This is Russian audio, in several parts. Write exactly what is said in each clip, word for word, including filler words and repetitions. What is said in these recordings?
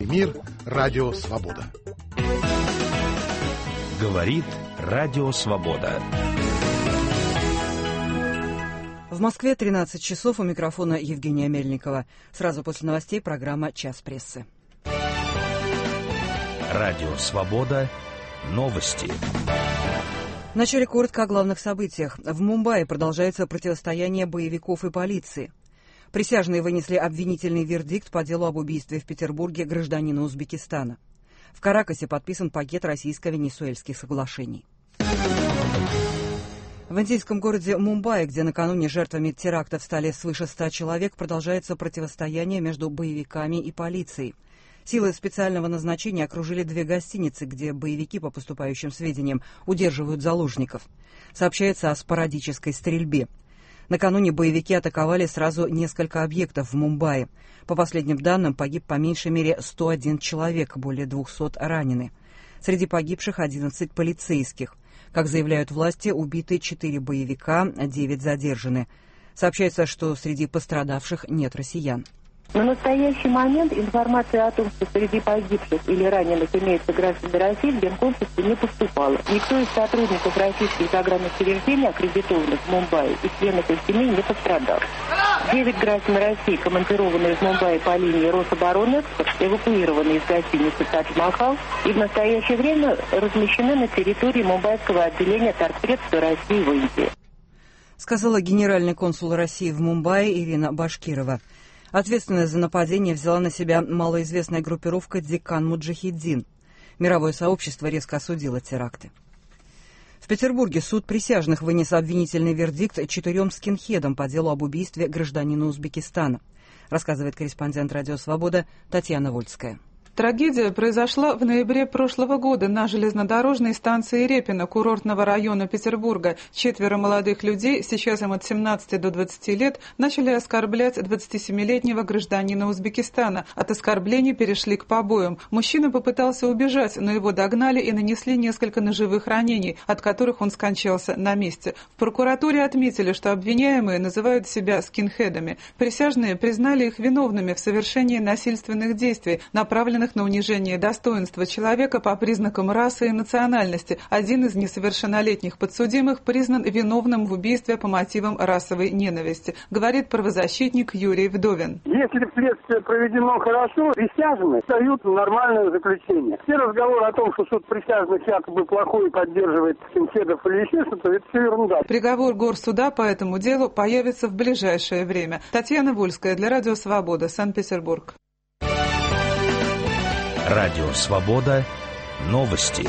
мир. Радио «Свобода». Говорит Радио «Свобода». В Москве тринадцать часов, у микрофона Евгения Мельникова. Сразу после новостей программа «Час прессы». Радио «Свобода». Новости. Вначале коротко о главных событиях. В Мумбаи продолжается противостояние боевиков и полиции. Присяжные вынесли обвинительный вердикт по делу об убийстве в Петербурге гражданина Узбекистана. В Каракасе подписан пакет российско-венесуэльских соглашений. В индийском городе Мумбаи, где накануне жертвами терактов стали свыше ста человек, продолжается противостояние между боевиками и полицией. Силы специального назначения окружили две гостиницы, где боевики, по поступающим сведениям, удерживают заложников. Сообщается о спорадической стрельбе. Накануне боевики атаковали сразу несколько объектов в Мумбаи. По последним данным, погиб по меньшей мере сто один человек, более двухсот ранены. Среди погибших одиннадцать полицейских. Как заявляют власти, убиты четыре боевика, девять задержаны. Сообщается, что среди пострадавших нет россиян. На настоящий момент информация о том, что среди погибших или раненых имеются граждане России, в Генконсульство не поступала. Никто из сотрудников российских заграничных учреждений, аккредитованных в Мумбаи, и членов их семей не пострадал. Девять граждан России, командированные из Мумбаи по линии Рособороны, эвакуированы из гостиницы «Тадж-Махал» и в настоящее время размещены на территории мумбайского отделения торгпредства России в Индии. Сказала генеральный консул России в Мумбаи Ирина Башкирова. Ответственность за нападение взяла на себя малоизвестная группировка «Декан Муджахиддин». Мировое сообщество резко осудило теракты. В Петербурге суд присяжных вынес обвинительный вердикт четырем скинхедам по делу об убийстве гражданина Узбекистана, рассказывает корреспондент «Радио Свобода» Татьяна Вольская. Трагедия произошла в ноябре прошлого года на железнодорожной станции Репино курортного района Петербурга. Четверо молодых людей, сейчас им от семнадцати до двадцати лет, начали оскорблять двадцатисемилетнего гражданина Узбекистана. От оскорблений перешли к побоям. Мужчина попытался убежать, но его догнали и нанесли несколько ножевых ранений, от которых он скончался на месте. В прокуратуре отметили, что обвиняемые называют себя скинхедами. Присяжные признали их виновными в совершении насильственных действий, направленных на унижение достоинства человека по признакам расы и национальности. Один из несовершеннолетних подсудимых признан виновным в убийстве по мотивам расовой ненависти, говорит правозащитник Юрий Вдовин. Если следствие проведено хорошо, присяжные дают нормальное заключение. Все разговоры о том, что суд присяжных якобы плохой и поддерживает скинхедов или еще что-то, это все ерунда. Приговор горсуда по этому делу появится в ближайшее время. Татьяна Вольская для Радио Свобода, Санкт-Петербург. Радио «Свобода». Новости.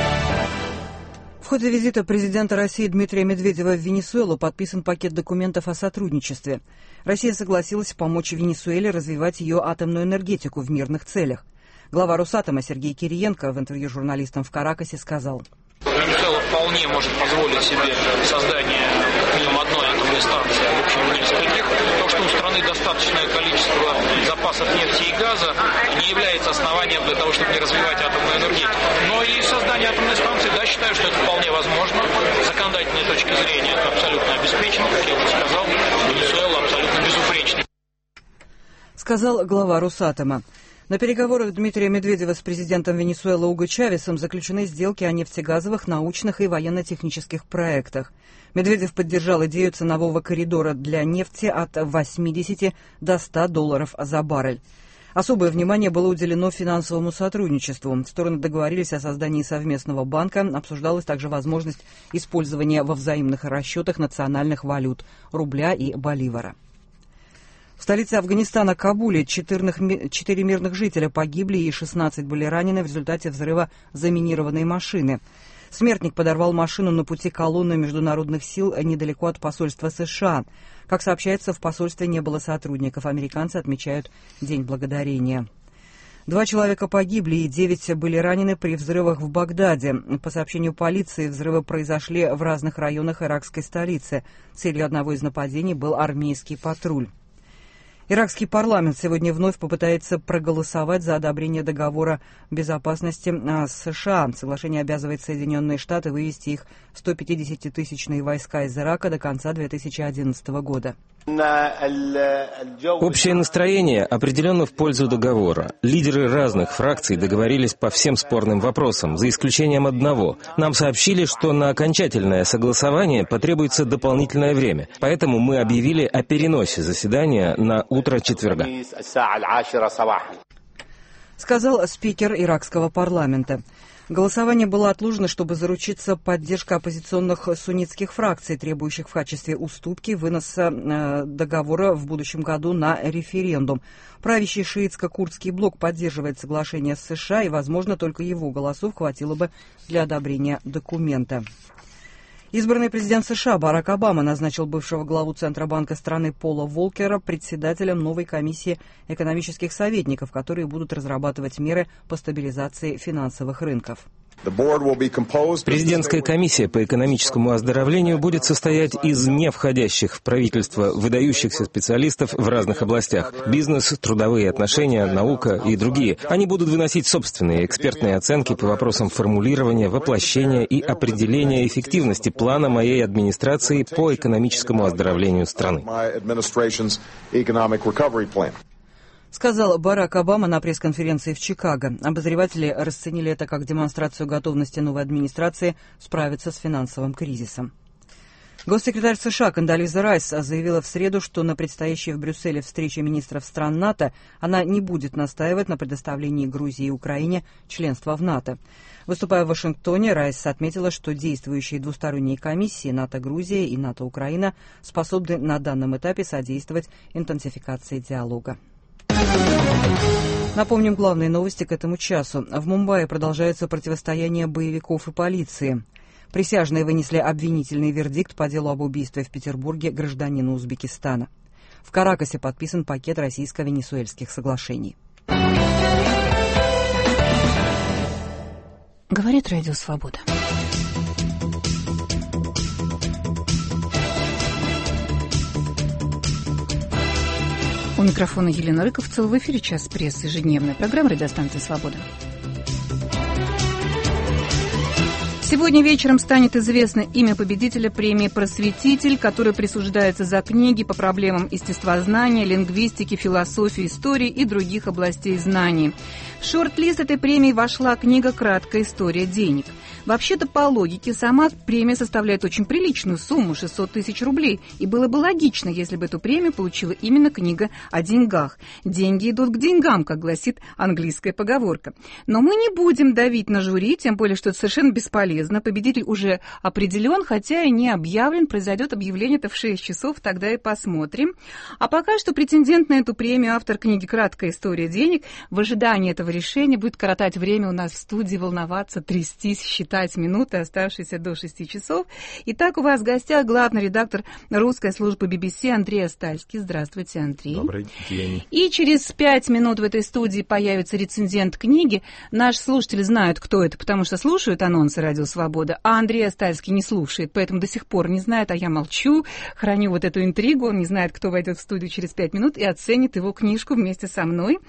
В ходе визита президента России Дмитрия Медведева в Венесуэлу подписан пакет документов о сотрудничестве. Россия согласилась помочь Венесуэле развивать ее атомную энергетику в мирных целях. Глава Росатома Сергей Кириенко в интервью журналистам в Каракасе сказал: Венесуэла вполне может позволить себе создание как минимум одной атомной станции, а в общем нескольких. То, что у страны достаточное количество запасов нефти и газа, не является основанием для того, чтобы не развивать атомную энергетику. Но и создание атомной станции, да, считаю, что это вполне возможно. С законодательной точки зрения это абсолютно обеспечено, как я уже сказал, Венесуэла абсолютно безупречна. Сказал глава Росатома. На переговорах Дмитрия Медведева с президентом Венесуэлы Уго Чавесом заключены сделки о нефтегазовых, научных и военно-технических проектах. Медведев поддержал идею ценового коридора для нефти от восьмидесяти до ста долларов за баррель. Особое внимание было уделено финансовому сотрудничеству. Стороны договорились о создании совместного банка. Обсуждалась также возможность использования во взаимных расчетах национальных валют – рубля и боливара. В столице Афганистана Кабуле четыре мирных жителя погибли и шестнадцать были ранены в результате взрыва заминированной машины. Смертник подорвал машину на пути колонны международных сил недалеко от посольства США. Как сообщается, в посольстве не было сотрудников. Американцы отмечают День Благодарения. Два человека погибли и девять были ранены при взрывах в Багдаде. По сообщению полиции, взрывы произошли в разных районах иракской столицы. Целью одного из нападений был армейский патруль. Иракский парламент сегодня вновь попытается проголосовать за одобрение договора безопасности с США. Соглашение обязывает Соединенные Штаты вывести их сто пятидесятитысячные войска из Ирака до конца две тысячи одиннадцатого года. Общее настроение определенно в пользу договора. Лидеры разных фракций договорились по всем спорным вопросам, за исключением одного. Нам сообщили, что на окончательное согласование потребуется дополнительное время, поэтому мы объявили о переносе заседания на утро четверга. Сказал спикер иракского парламента. Голосование было отложено, чтобы заручиться поддержкой оппозиционных суннитских фракций, требующих в качестве уступки выноса э, договора в будущем году на референдум. Правящий шиитско-курдский блок поддерживает соглашение с США, и, возможно, только его голосов хватило бы для одобрения документа. Избранный президент США Барак Обама назначил бывшего главу Центробанка страны Пола Волкера председателем новой комиссии экономических советников, которые будут разрабатывать меры по стабилизации финансовых рынков. Президентская комиссия по экономическому оздоровлению будет состоять из не входящих в правительство выдающихся специалистов в разных областях – бизнес, трудовые отношения, наука и другие. Они будут выносить собственные экспертные оценки по вопросам формулирования, воплощения и определения эффективности плана моей администрации по экономическому оздоровлению страны. Сказал Барак Обама на пресс-конференции в Чикаго. Обозреватели расценили это как демонстрацию готовности новой администрации справиться с финансовым кризисом. Госсекретарь США Кондолиза Райс заявила в среду, что на предстоящей в Брюсселе встрече министров стран НАТО она не будет настаивать на предоставлении Грузии и Украине членства в НАТО. Выступая в Вашингтоне, Райс отметила, что действующие двусторонние комиссии НАТО-Грузия и НАТО-Украина способны на данном этапе содействовать интенсификации диалога. Напомним главные новости к этому часу. В Мумбаи продолжается противостояние боевиков и полиции. Присяжные вынесли обвинительный вердикт по делу об убийстве в Петербурге гражданина Узбекистана. В Каракасе подписан пакет российско-венесуэльских соглашений. Говорит Радио Свобода. У микрофона Елена Рыковцева, в эфире «Час прессы», ежедневная программа радиостанции «Свобода». Сегодня вечером станет известно имя победителя премии «Просветитель», которая присуждается за книги по проблемам естествознания, лингвистики, философии, истории и других областей знаний. В шорт-лист этой премии вошла книга «Краткая история денег». Вообще-то, по логике, сама премия составляет очень приличную сумму – шестьсот тысяч рублей. И было бы логично, если бы эту премию получила именно книга о деньгах. Деньги идут к деньгам, как гласит английская поговорка. Но мы не будем давить на жюри, тем более, что это совершенно бесполезно. Победитель уже определен, хотя и не объявлен. Произойдет объявление-то в шесть часов, тогда и посмотрим. А пока что претендент на эту премию, автор книги «Краткая история денег», в ожидании этого решения будет коротать время у нас в студии, волноваться, трястись, считать минуты, оставшиеся до шести часов. Итак, у вас в гостях главный редактор русской службы би би си Андрей Остальский. Здравствуйте, Андрей. Добрый день. И через пять минут в этой студии появится рецензент книги. Наши слушатели знают, кто это, потому что слушают анонсы «Радио Свобода», а Андрей Остальский не слушает, поэтому до сих пор не знает, а я молчу, храню вот эту интригу. Он не знает, кто войдет в студию через пять минут и оценит его книжку вместе со мной.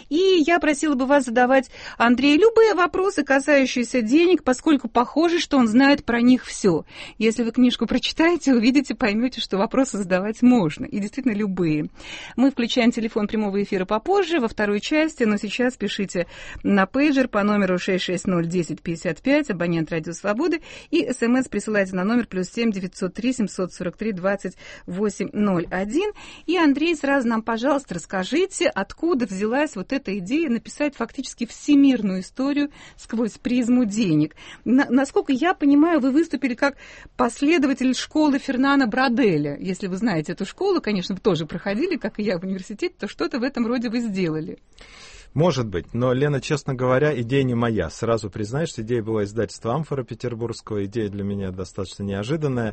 И я просила бы вас задавать Андрею любые вопросы, касающиеся денег, поскольку похоже, что он знает про них все. Если вы книжку прочитаете, увидите, поймете, что вопросы задавать можно. И действительно любые. Мы включаем телефон прямого эфира попозже, во второй части, но сейчас пишите на пейджер по номеру шесть шесть ноль десять пятьдесят пять, абонент Радио Свободы, и смс присылайте на номер плюс семь девятьсот три семьсот сорок три двадцать восемь ноль один. И, Андрей, сразу нам, пожалуйста, расскажите, откуда взялась вот эта идея написать фактически всемирную историю сквозь призму денег. На, насколько я понимаю, вы выступили как последователь школы Фернана Броделя. Если вы знаете эту школу, конечно, вы тоже проходили, как и я в университете, то что-то в этом роде вы сделали. Может быть, но, Лена, честно говоря, идея не моя. Сразу признаюсь, что идея была издательства «Амфора» петербургского. Идея для меня достаточно неожиданная,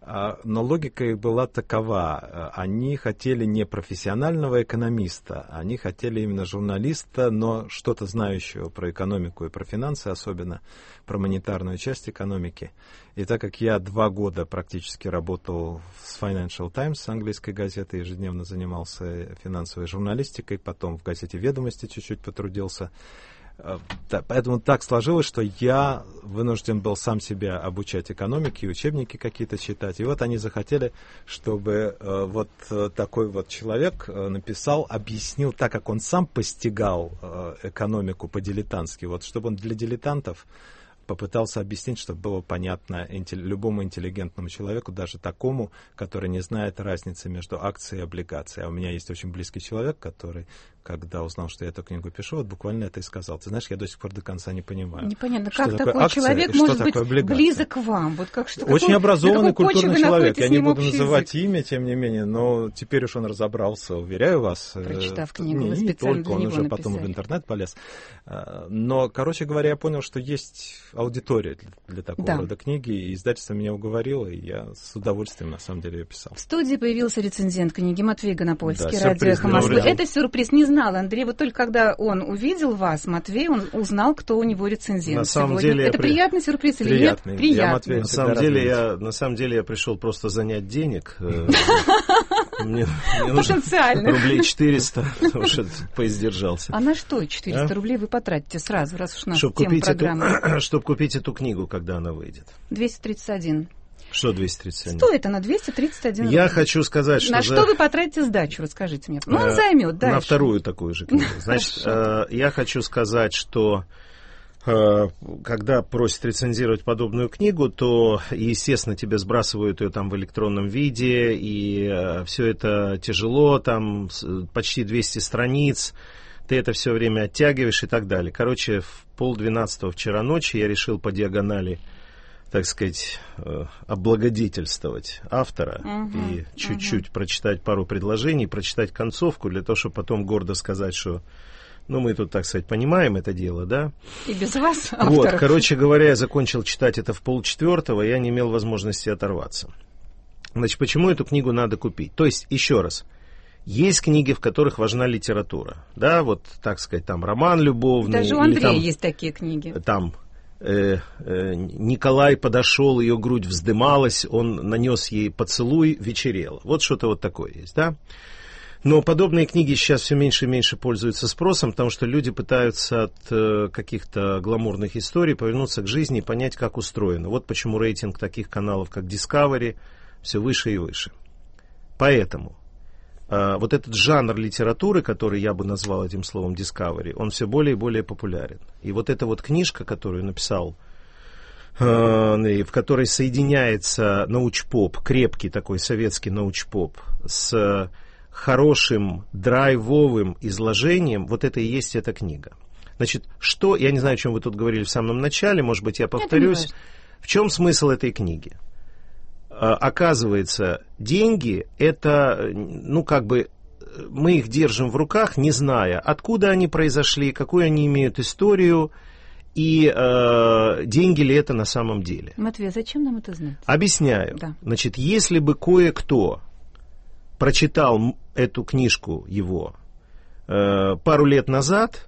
но логика их была такова. Они хотели не профессионального экономиста, они хотели именно журналиста, но что-то знающего про экономику и про финансы, особенно про монетарную часть экономики. И так как я два года практически работал с Financial Times, английской газетой, ежедневно занимался финансовой журналистикой, потом в газете «Ведомости» чуть-чуть потрудился, Поэтому так сложилось, что я вынужден был сам себя обучать экономике, учебники какие-то читать. И вот они захотели, чтобы вот такой вот человек написал, объяснил так, как он сам постигал экономику по-дилетантски, вот чтобы он для дилетантов попытался объяснить, чтобы было понятно любому интеллигентному человеку, даже такому, который не знает разницы между акцией и облигацией. А у меня есть очень близкий человек, который, когда узнал, что я эту книгу пишу, вот буквально это и сказал. Ты знаешь, я до сих пор до конца не понимаю. Непонятно, что как такое такой акция человек и может что быть такое облигация. близок к вам? Вот как, что, очень какой, образованный, культурный человек. Я не буду называть язык. имя, тем не менее, но теперь уж он разобрался, уверяю вас. Прочитав книгу, не, вы не специально только, для он него уже написали. потом в интернет полез. Но, короче говоря, я понял, что есть аудитория для, для такого да. рода книги, и издательство меня уговорило, и я с удовольствием, на самом деле, ее писал. В студии появился рецензент книги Матвей Гонопольский, да, радио «Эхо Москвы». Сюрприз. Это сюрприз, не знал Андрей. Вот только когда он увидел вас, Матвей, он узнал, кто у него рецензент на самом сегодня. деле Это при... приятный сюрприз или приятный. нет? Приятный. Я Матвей на, самом деле, я, на самом деле я пришел просто занять денег. Мне потенциально. Рублей четыреста, потому что поиздержался. А на что четыреста рублей вы потратите сразу, раз уж у нас тема программы? Чтобы купить эту книгу, когда она выйдет. двести тридцать один. Что двести тридцать один? Стоит она двести тридцать один рубль. Я хочу сказать, что... На за... что вы потратите сдачу, расскажите мне. Ну, он займет дальше. На вторую такую же книгу. Значит, я хочу сказать, что когда просят рецензировать подобную книгу, то, естественно, тебе сбрасывают ее там в электронном виде, и все это тяжело, там почти двести страниц, ты это все время оттягиваешь и так далее. Короче, в полдвенадцатого вчера ночи я решил по диагонали, так сказать, облагодетельствовать автора uh-huh, и чуть-чуть uh-huh. прочитать пару предложений, прочитать концовку, для того, чтобы потом гордо сказать, что ну, мы тут, так сказать, понимаем это дело, да? И без вас, авторов. Вот, короче говоря, я закончил читать это в полчетвертого, я не имел возможности оторваться. Значит, почему эту книгу надо купить? То есть, еще раз, есть книги, в которых важна литература, да, вот, так сказать, там, роман любовный. Даже у Андрея там, есть такие книги. Там, э, э, Николай подошел, ее грудь вздымалась, он нанес ей поцелуй, вечерело. Вот что-то вот такое есть, да? Но подобные книги сейчас все меньше и меньше пользуются спросом, потому что люди пытаются от э, каких-то гламурных историй повернуться к жизни и понять, как устроено. Вот почему рейтинг таких каналов, как Discovery, все выше и выше. Поэтому э, вот этот жанр литературы, который я бы назвал этим словом Discovery, он все более и более популярен. И вот эта вот книжка, которую написал, э, в которой соединяется научпоп, крепкий такой советский научпоп, с хорошим, драйвовым изложением, вот это и есть эта книга. Значит, что, я не знаю, о чем вы тут говорили в самом начале, может быть, я повторюсь. В чем смысл этой книги? А, оказывается, деньги, это, ну, как бы, мы их держим в руках, не зная, откуда они произошли, какую они имеют историю, и э, деньги ли это на самом деле. Матвей, зачем нам это знать? Объясняю. Да. Значит, если бы кое-кто прочитал эту книжку его э, пару лет назад,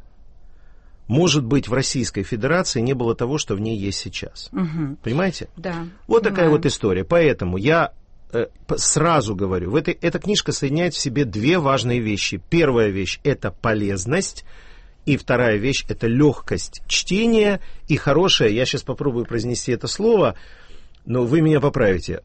может быть, в Российской Федерации не было того, что в ней есть сейчас. Угу. Понимаете? Да. Вот понимаю. Такая вот история. Поэтому я э, сразу говорю, в этой, эта книжка соединяет в себе две важные вещи. Первая вещь – это полезность, и вторая вещь – это легкость чтения и хорошая, я сейчас попробую произнести это слово, но вы меня поправите.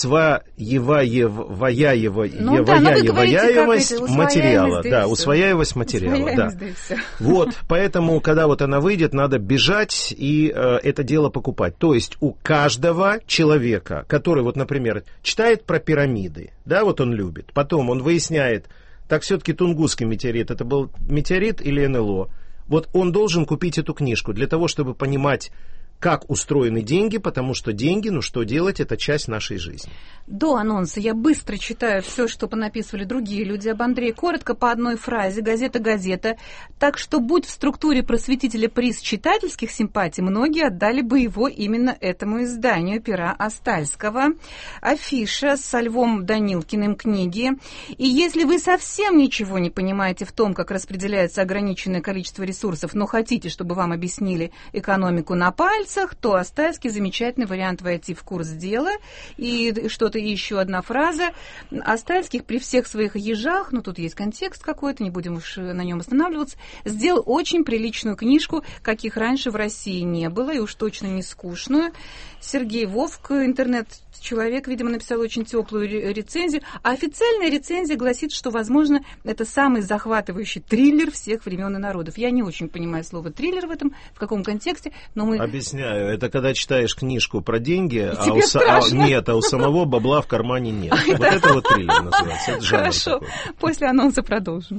Усвояемость ну, да, материала. Да, усвояемость материала. Да. Да вот, поэтому, когда вот она выйдет, надо бежать и э, это дело покупать. То есть у каждого человека, который, вот, например, читает про пирамиды, да, вот он любит, потом он выясняет, так все-таки Тунгусский метеорит, это был метеорит или эн эл о, вот он должен купить эту книжку для того, чтобы понимать, как устроены деньги, потому что деньги, ну что делать, это часть нашей жизни. До анонса я быстро читаю все, что понаписывали другие люди об Андрее. Коротко по одной фразе, газета-газета. Так что, будь в структуре просветителя приз читательских симпатий, многие отдали бы его именно этому изданию пера Остальского. Афиша со Львом Данилкиным книги. И если вы совсем ничего не понимаете в том, как распределяется ограниченное количество ресурсов, но хотите, чтобы вам объяснили экономику на пальцах, пальцах, то Астальский замечательный вариант войти в курс дела. И что-то еще одна фраза. Астальских при всех своих ежах, ну тут есть контекст какой-то, не будем уж на нем останавливаться, сделал очень приличную книжку, каких раньше в России не было, и уж точно не скучную. Сергей Вовк, интернет-человек, видимо, написал очень теплую рецензию. А официальная рецензия гласит, что, возможно, это самый захватывающий триллер всех времен и народов. Я не очень понимаю слово триллер в этом, в каком контексте, но мы... Объясняю. Это когда читаешь книжку про деньги, а тебе у, страшно. а, нет, а у самого бабла в кармане нет. Вот это вот триллер называется. Это жанр Хорошо. такой. После анонса продолжим.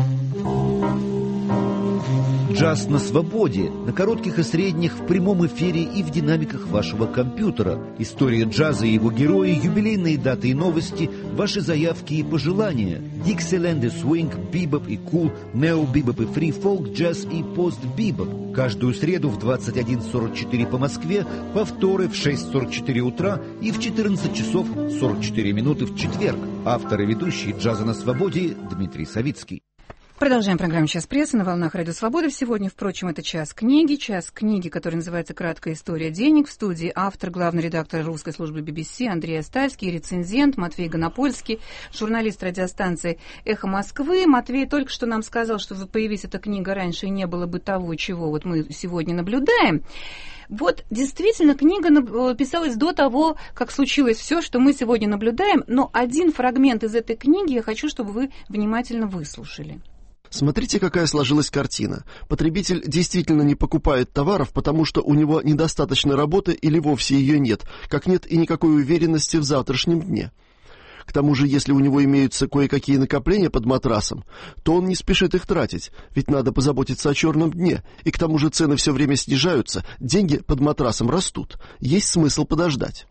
Джаз на свободе, на коротких и средних, в прямом эфире и в динамиках вашего компьютера. История джаза и его герои, юбилейные даты и новости, ваши заявки и пожелания. Диксиленд и свинг, бибоп и кул, нео-бибоп и фри-фолк, джаз и пост-бибоп. Каждую среду в двадцать один сорок четыре по Москве, повторы в шесть сорок четыре утра и в четырнадцать часов сорок четыре минуты в четверг. Автор и ведущий «Джаза на свободе» Дмитрий Савицкий. Продолжаем программу «Час прессы» на волнах Радио Свобода. Сегодня, впрочем, это час книги. Час книги, который называется «Краткая история денег». В студии автор, главный редактор русской службы би би си Андрей Астальский, рецензент Матвей Гонопольский, журналист радиостанции «Эхо Москвы». Матвей только что нам сказал, что появилась эта книга раньше, и не было бы того, чего вот мы сегодня наблюдаем. Вот действительно книга писалась до того, как случилось все, что мы сегодня наблюдаем, но один фрагмент из этой книги я хочу, чтобы вы внимательно выслушали. Смотрите, какая сложилась картина. Потребитель действительно не покупает товаров, потому что у него недостаточно работы или вовсе ее нет, как нет и никакой уверенности в завтрашнем дне. К тому же, если у него имеются кое-какие накопления под матрасом, то он не спешит их тратить, ведь надо позаботиться о черном дне, и к тому же цены все время снижаются, деньги под матрасом растут, есть смысл подождать.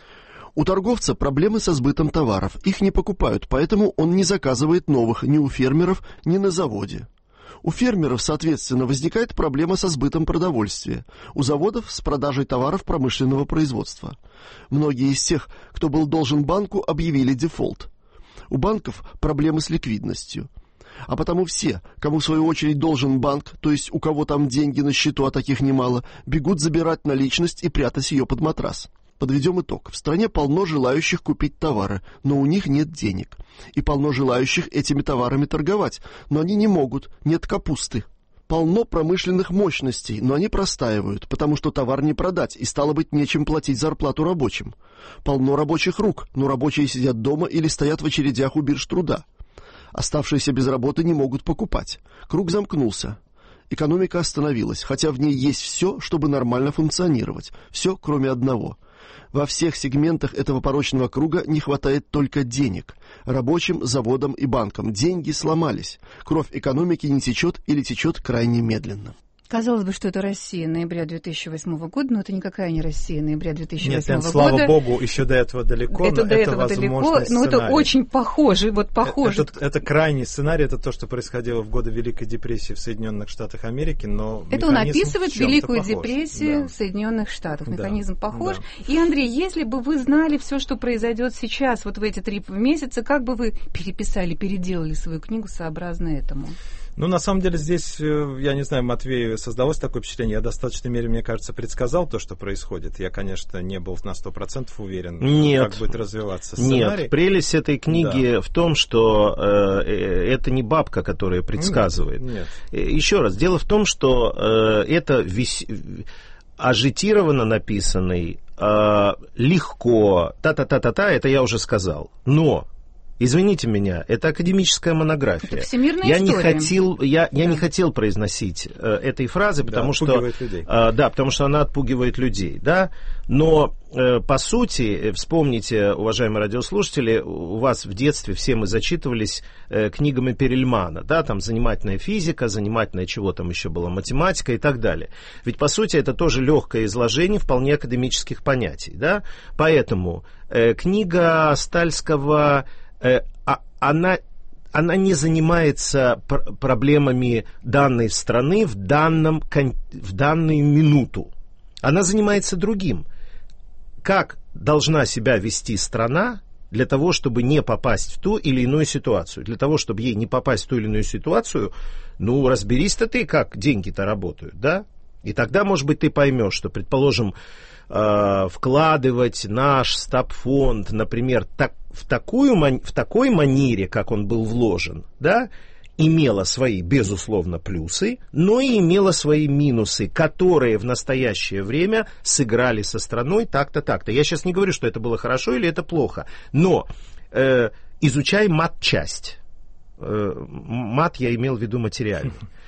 У торговца проблемы со сбытом товаров, их не покупают, поэтому он не заказывает новых ни у фермеров, ни на заводе. У фермеров, соответственно, возникает проблема со сбытом продовольствия, у заводов с продажей товаров промышленного производства. Многие из тех, кто был должен банку, объявили дефолт. У банков проблемы с ликвидностью. А потому все, кому в свою очередь должен банк, то есть у кого там деньги на счету, а таких немало, бегут забирать наличность и прятать ее под матрас. Подведем итог. В стране полно желающих купить товары, но у них нет денег. И полно желающих этими товарами торговать, но они не могут, нет капусты. Полно промышленных мощностей, но они простаивают, потому что товар не продать, и стало быть, нечем платить зарплату рабочим. Полно рабочих рук, но рабочие сидят дома или стоят в очередях у бирж труда. Оставшиеся без работы не могут покупать. Круг замкнулся. Экономика остановилась, хотя в ней есть все, чтобы нормально функционировать. Все, кроме одного. Во всех сегментах этого порочного круга не хватает только денег. Рабочим, заводам и банкам деньги сломались. Кровь экономики не течет или течет крайне медленно. Казалось бы, что это Россия ноября две тысячи восьмого года, но это никакая не Россия ноября две тысячи восьмого Нет, года. слава богу, еще до этого далеко, это но до это этого далеко, сценарий. но это очень похоже, вот похоже. Это, это крайний сценарий, это то, что происходило в годы Великой депрессии в Соединенных Штатах Америки, но это он описывает Великую похож. депрессию Да. в Соединенных Штатах, механизм да. похож. Да. И, Андрей, если бы вы знали все, что произойдет сейчас, вот в эти три месяца, как бы вы переписали, переделали свою книгу сообразно этому? Ну, на самом деле, здесь, я не знаю, Матвею создалось такое впечатление, я в достаточной мере, мне кажется, предсказал то, что происходит. Я, конечно, не был на сто процентов уверен, Нет. как будет развиваться сценарий. Нет, прелесть этой книги да. в том, что э, это не бабка, которая предсказывает. Нет, нет. Еще раз, дело в том, что э, это вис... ажитированно написанный, э, легко, та-та-та-та-та, это я уже сказал. Но... Извините меня, это академическая монография. Это всемирная я история. Не хотел, я, да. я не хотел произносить э, этой фразы, потому да, что, людей. Э, да, потому что она отпугивает людей, да. Но э, по сути, вспомните, уважаемые радиослушатели, у вас в детстве все мы зачитывались э, книгами Перельмана, да, там занимательная физика, занимательная чего там еще было, математика и так далее. Ведь по сути это тоже легкое изложение вполне академических понятий, да. Поэтому э, книга Астальского Она, она не занимается пр- проблемами данной страны в, данном, в данную минуту. Она занимается другим. Как должна себя вести страна для того, чтобы не попасть в ту или иную ситуацию? Для того, чтобы ей не попасть в ту или иную ситуацию, ну, разберись-то ты, как деньги-то работают, да? И тогда, может быть, ты поймешь, что, предположим, э, вкладывать наш стабфонд, например, так, в, такую, в такой манере, как он был вложен, да, имело свои, безусловно, плюсы, но и имело свои минусы, которые в настоящее время сыграли со страной так-то, так-то. Я сейчас не говорю, что это было хорошо или это плохо, но э, изучай мат-часть. Э, мат я имел в виду материальный.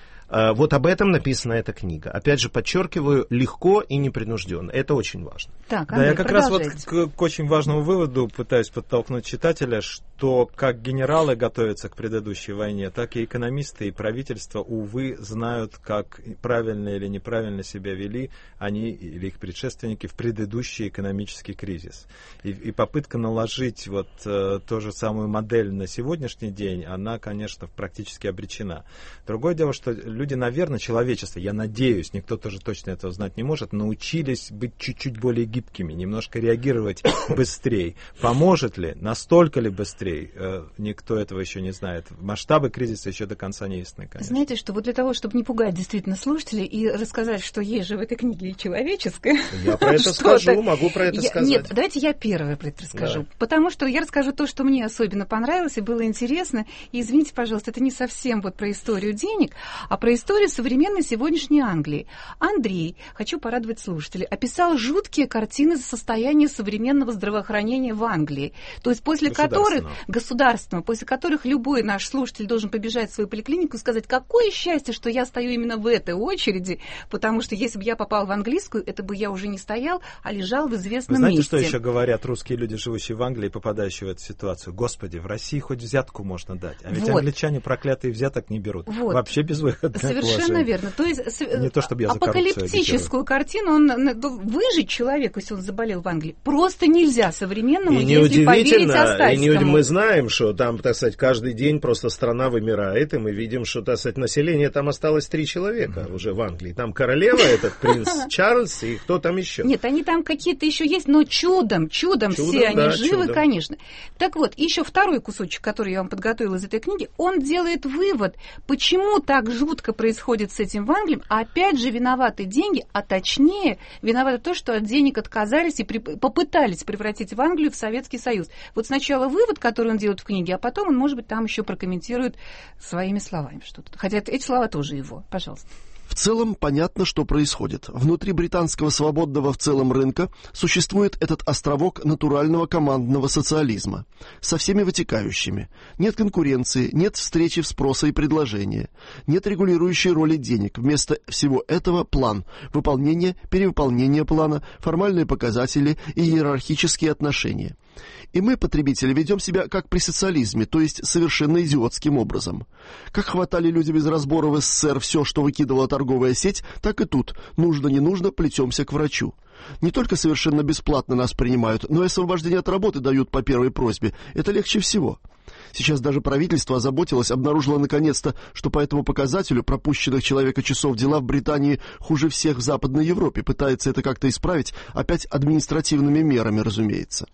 Вот об этом написана эта книга. Опять же, подчеркиваю, легко и непринужденно. Это очень важно. Так, Андрей, да, я как раз вот к, к очень важному выводу пытаюсь подтолкнуть читателя, что как генералы готовятся к предыдущей войне, так и экономисты и правительство, увы, знают, как правильно или неправильно себя вели они или их предшественники в предыдущий экономический кризис. И, и попытка наложить вот э, ту же самую модель на сегодняшний день, она, конечно, практически обречена. Другое дело, что люди, наверное, человечество, я надеюсь, никто тоже точно этого знать не может, научились быть чуть-чуть более гибкими, немножко реагировать быстрее. Поможет ли, настолько ли быстрее, э, никто этого еще не знает. Масштабы кризиса еще до конца не ясны, конечно. Знаете, что вот для того, чтобы не пугать действительно слушателей и рассказать, что есть же в этой книге и человеческое. Я про это скажу, могу про это я, сказать. Нет, давайте я первая про это расскажу. Да. Потому что я расскажу то, что мне особенно понравилось и было интересно. И извините, пожалуйста, это не совсем вот про историю денег, а про историю современной сегодняшней Англии. Андрей, хочу порадовать слушателей, описал жуткие картины состояния современного здравоохранения в Англии. То есть после которых, государственного, после которых любой наш слушатель должен побежать в свою поликлинику и сказать, какое счастье, что я стою именно в этой очереди, потому что если бы я попал в английскую, это бы я уже не стоял, а лежал в известном месте. Вы знаете, месте. Что еще говорят русские люди, живущие в Англии, попадающие в эту ситуацию? Господи, в России хоть взятку можно дать, а ведь вот. Англичане проклятые взяток не берут. Вот. Вообще безвыходное Совершенно положение. верно. То есть не то, чтобы я апокалиптическую картину, он, выжить человеку, если он заболел в Англии, просто нельзя современному, и если поверить Остальскому. И мы знаем, что там, так сказать, каждый день просто страна вымирает, и мы видим, что, так сказать, население там осталось три человека mm-hmm. уже в Англии. Там королева, этот принц Чарльз, и кто там еще? Нет, они там какие-то еще есть, но чудом, чудом, чудом все они да, живы, чудом. Конечно. Так вот, еще второй кусочек, который я вам подготовила из этой книги, он делает вывод, почему так жутко происходит с этим в Англии, а опять же виноваты деньги, а точнее виноваты то, что от денег отказались и при, попытались превратить в Англию в Советский Союз. Вот сначала вывод, который он делает в книге, а потом он, может быть, там еще прокомментирует своими словами что-то. Хотя эти слова тоже его. Пожалуйста. В целом понятно, что происходит. Внутри британского свободного в целом рынка существует этот островок натурального командного социализма со всеми вытекающими. Нет конкуренции, нет встречи спроса и предложения, нет регулирующей роли денег. Вместо всего этого план, выполнение, перевыполнение плана, формальные показатели и иерархические отношения. И мы, потребители, ведем себя как при социализме, то есть совершенно идиотским образом. Как хватали люди без разбора в СССР все, что выкидывала торговая сеть, так и тут, нужно-не нужно, плетемся к врачу. Не только совершенно бесплатно нас принимают, но и освобождение от работы дают по первой просьбе. Это легче всего. Сейчас даже правительство озаботилось, обнаружило наконец-то, что по этому показателю пропущенных человека часов дела в Британии хуже всех в Западной Европе. Пытается это как-то исправить, опять административными мерами, разумеется.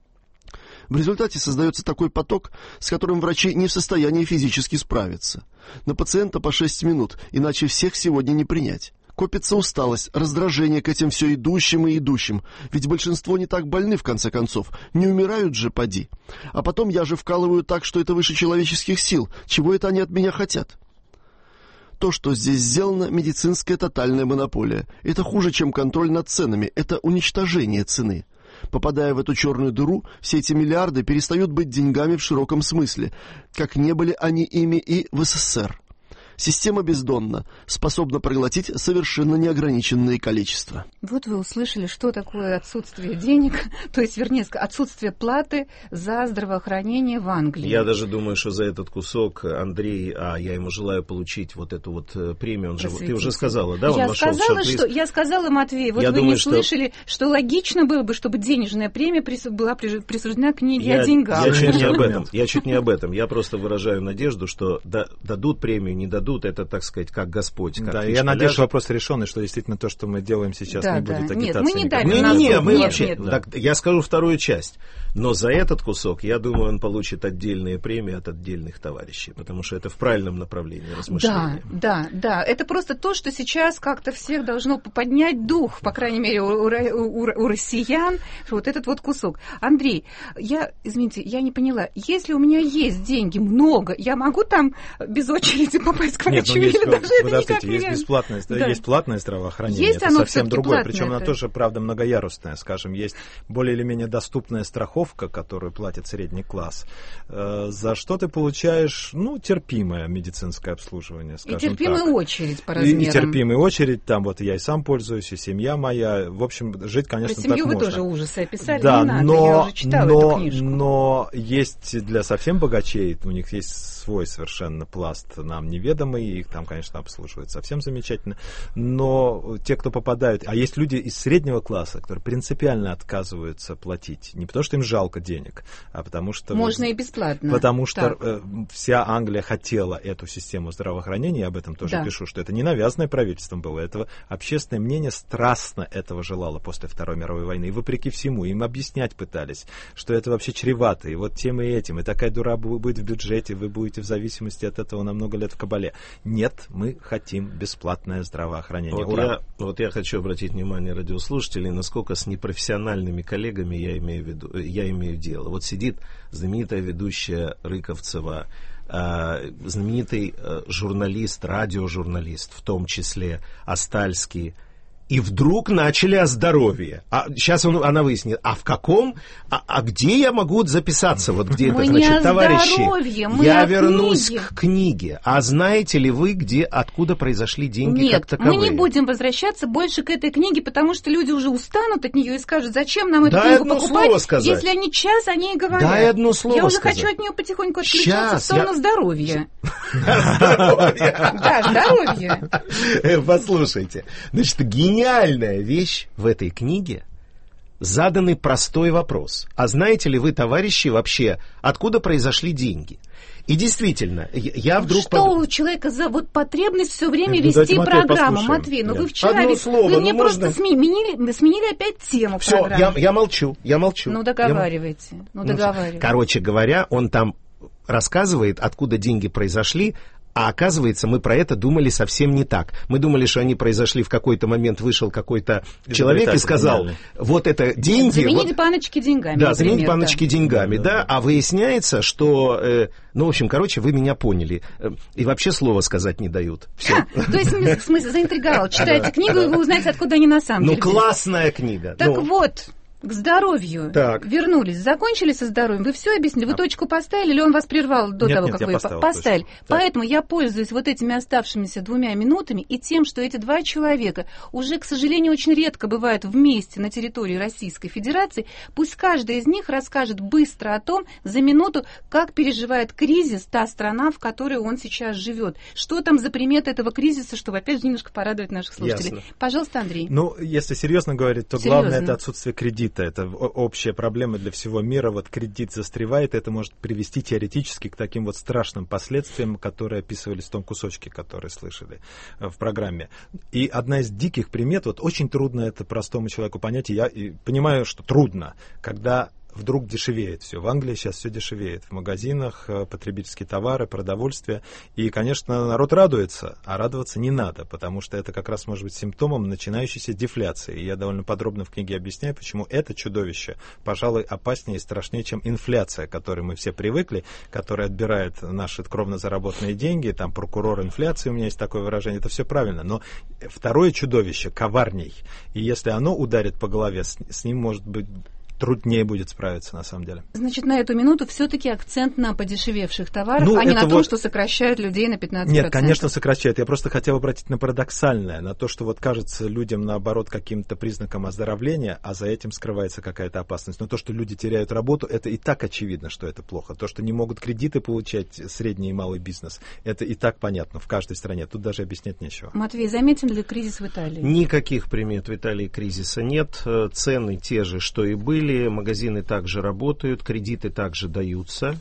В результате создается такой поток, с которым врачи не в состоянии физически справиться. На пациента по шесть минут, иначе всех сегодня не принять. Копится усталость, раздражение к этим все идущим и идущим, ведь большинство не так больны в конце концов, не умирают же, поди. А потом я же вкалываю так, что это выше человеческих сил, чего это они от меня хотят? То, что здесь сделано, медицинская тотальная монополия. Это хуже, чем контроль над ценами, это уничтожение цены. Попадая в эту черную дыру, все эти миллиарды перестают быть деньгами в широком смысле, как не были они ими и в СССР. Система бездонна, способна проглотить совершенно неограниченное количество. Вот вы услышали, что такое отсутствие денег, то есть, вернее, отсутствие платы за здравоохранение в Англии. Я даже думаю, что за этот кусок Андрей, а я ему желаю получить вот эту вот премию, он же, ты уже сказала, да? Он я, нашел сказала, что, я сказала, Матвей, вот я вы думаю, не слышали, что... что логично было бы, чтобы денежная премия была присуждена книге я, о деньгах. Я чуть не об этом, я чуть не об этом, я просто выражаю надежду, что да, дадут премию, не дадут дадут, это, так сказать, как Господь. Как да, я надеюсь, что вопрос решенный, что действительно то, что мы делаем сейчас, да, не да. будет агитации. Нет, мы не давим. Не, не, не, мы нет, вообще... Нет. Так, я скажу вторую часть. Но за этот кусок, я думаю, он получит отдельные премии от отдельных товарищей, потому что это в правильном направлении размышления. Да, да, да. Это просто то, что сейчас как-то всех должно поднять дух, по крайней мере, у, у, у, у россиян, вот этот вот кусок. Андрей, я, извините, я не поняла, если у меня есть деньги много, я могу там без очереди попасть к врачу? Нет, ну, есть, или даже это никак есть, не бесплатное, да. есть платное здравоохранение, есть это оно совсем другое, платное, причем это... оно тоже, правда, многоярусное, скажем, есть более или менее доступная страховка, которую платит средний класс, э, за что ты получаешь, ну, терпимое медицинское обслуживание, скажем так. И терпимая так. очередь по размерам. И, и терпимая очередь, там вот я и сам пользуюсь, и семья моя, в общем, жить, конечно, Про так семью можно. вы тоже ужасы описали, да, не надо, но, я уже читала но, эту книжку. Но есть для совсем богачей, у них есть свой совершенно пласт нам неведомый, их там, конечно, обслуживают совсем замечательно, но те, кто попадают, а есть люди из среднего класса, которые принципиально отказываются платить, не потому что им жалко денег, а потому что... Можно вот, и бесплатно. Потому что э, вся Англия хотела эту систему здравоохранения, я об этом тоже да. пишу, что это не навязанное правительством было, это общественное мнение страстно этого желало после Второй мировой войны, и вопреки всему, им объяснять пытались, что это вообще чревато, и вот тем и этим, и такая дура будет в бюджете, вы будете в зависимости от этого на много лет в кабале. Нет, мы хотим бесплатное здравоохранение. Вот Ура! я, вот я хочу обратить внимание радиослушателей, насколько с непрофессиональными коллегами я имею, в виду, я имею дело. Вот сидит знаменитая ведущая Рыковцева, э, знаменитый э, журналист, радиожурналист, в том числе Остальский, и вдруг начали о здоровье. А сейчас он, она выяснит, а в каком, а, а где я могу записаться? Вот где мы это, значит, не о товарищи, здоровье, мы я о вернусь книге. к книге. А знаете ли вы, где, откуда произошли деньги Нет, как таковые? мы не будем возвращаться больше к этой книге, потому что люди уже устанут от нее и скажут, зачем нам эту Дай книгу одно покупать, слово сказать. если они час о ней говорят. Дай одно слово Я уже сказать. хочу от нее потихоньку отключаться Сейчас, в сторону я... здоровья. Здоровье. Да, здоровье. Послушайте, значит, гениальная вещь в этой книге заданный простой вопрос. А знаете ли вы, товарищи, вообще, откуда произошли деньги? И действительно, я вдруг... Что у человека за вот потребность все время Ну, вести Матвей, программу? послушаем. Матвей, ну Нет. вы вчера... Одно ведь- слово, вы мне ну, просто можно? сменили, сменили опять тему Все, программы. я, я молчу, я молчу. Ну договаривайте, ну Ну, договаривайте. Короче говоря, он там рассказывает, откуда деньги произошли, а оказывается, мы про это думали совсем не так. Мы думали, что они произошли в какой-то момент, вышел какой-то человек и сказал, гениальный. вот это деньги... Замените вот... баночки деньгами. Да, например, заменить баночки да. деньгами, да, а выясняется, что, э, ну, в общем, короче, вы меня поняли, э, и вообще слова сказать не дают. Всё. То есть, в смысле, заинтриговал. Читайте книгу, и вы узнаете, откуда они на самом Ну, деле. классная книга. Так ну. вот, к здоровью. Так. Вернулись, закончили со здоровьем. Вы все объяснили? Вы а... точку поставили, или он вас прервал до нет, того, нет, как я вы поставил поставили? точку. Поэтому я пользуюсь вот этими оставшимися двумя минутами и тем, что эти два человека уже, к сожалению, очень редко бывают вместе на территории Российской Федерации. Пусть каждый из них расскажет быстро о том, за минуту, как переживает кризис та страна, в которой он сейчас живет. Что там за приметы этого кризиса, чтобы опять же немножко порадовать наших слушателей. Ясно. Пожалуйста, Андрей. Ну, если серьезно говорить, то Серьезно. главное это отсутствие кредита. Это общая проблема для всего мира. Вот кредит застревает, это может привести теоретически к таким вот страшным последствиям, которые описывались в том кусочке, который слышали в программе. И одна из диких примет, вот очень трудно это простому человеку понять, и я и понимаю, что трудно, когда вдруг дешевеет все. В Англии сейчас все дешевеет. В магазинах потребительские товары, продовольствие. И, конечно, народ радуется, а радоваться не надо, потому что это как раз может быть симптомом начинающейся дефляции. И я довольно подробно в книге объясняю, почему это чудовище, пожалуй, опаснее и страшнее, чем инфляция, к которой мы все привыкли, которая отбирает наши кровно заработанные деньги, там прокурор инфляции, у меня есть такое выражение, это все правильно. Но второе чудовище коварней. И если оно ударит по голове, с, с ним может быть труднее будет справиться, на самом деле. Значит, на эту минуту все-таки акцент на подешевевших товарах, ну, а не на вот... том, что сокращают людей на пятнадцать процентов. Нет, конечно, сокращают. Я просто хотел обратить на парадоксальное, на то, что вот кажется людям, наоборот, каким-то признаком оздоровления, а за этим скрывается какая-то опасность. Но то, что люди теряют работу, это и так очевидно, что это плохо. То, что не могут кредиты получать средний и малый бизнес, это и так понятно в каждой стране. Тут даже объяснять нечего. Матвей, заметен ли кризис в Италии? Никаких примет в Италии кризиса нет. Цены те же, что и были. Магазины также работают, кредиты также даются.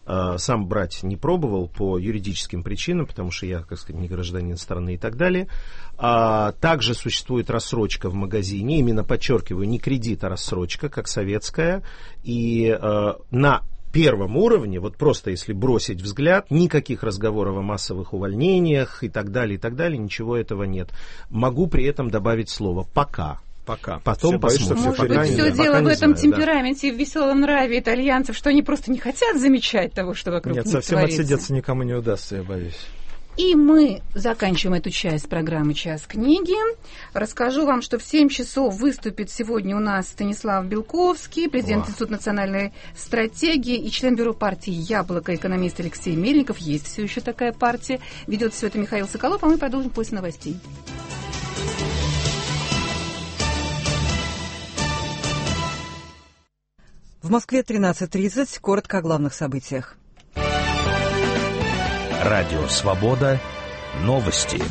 Сам брать не пробовал по юридическим причинам, потому что я, как сказать, не гражданин страны и так далее. Также существует рассрочка в магазине, именно подчеркиваю, не кредит, а рассрочка, как советская. И на первом уровне, вот просто если бросить взгляд, никаких разговоров о массовых увольнениях и так далее, и так далее, ничего этого нет. Могу при этом добавить слово «пока». Пока. Потом посмотрим. Может быть, все дело в этом темпераменте, в веселом нраве итальянцев, что они просто не хотят замечать того, что вокруг них творится. Нет, совсем отсидеться никому не удастся, я боюсь. И мы заканчиваем эту часть программы «Час книги». Расскажу вам, что в семь часов выступит сегодня у нас Станислав Белковский, президент Вау. Института национальной стратегии и член бюро партии «Яблоко», экономист Алексей Мельников. Есть все еще такая партия. Ведет все это Михаил Соколов, а мы продолжим после новостей. В Москве тринадцать тридцать. Коротко о главных событиях. Радио «Свобода». Новости.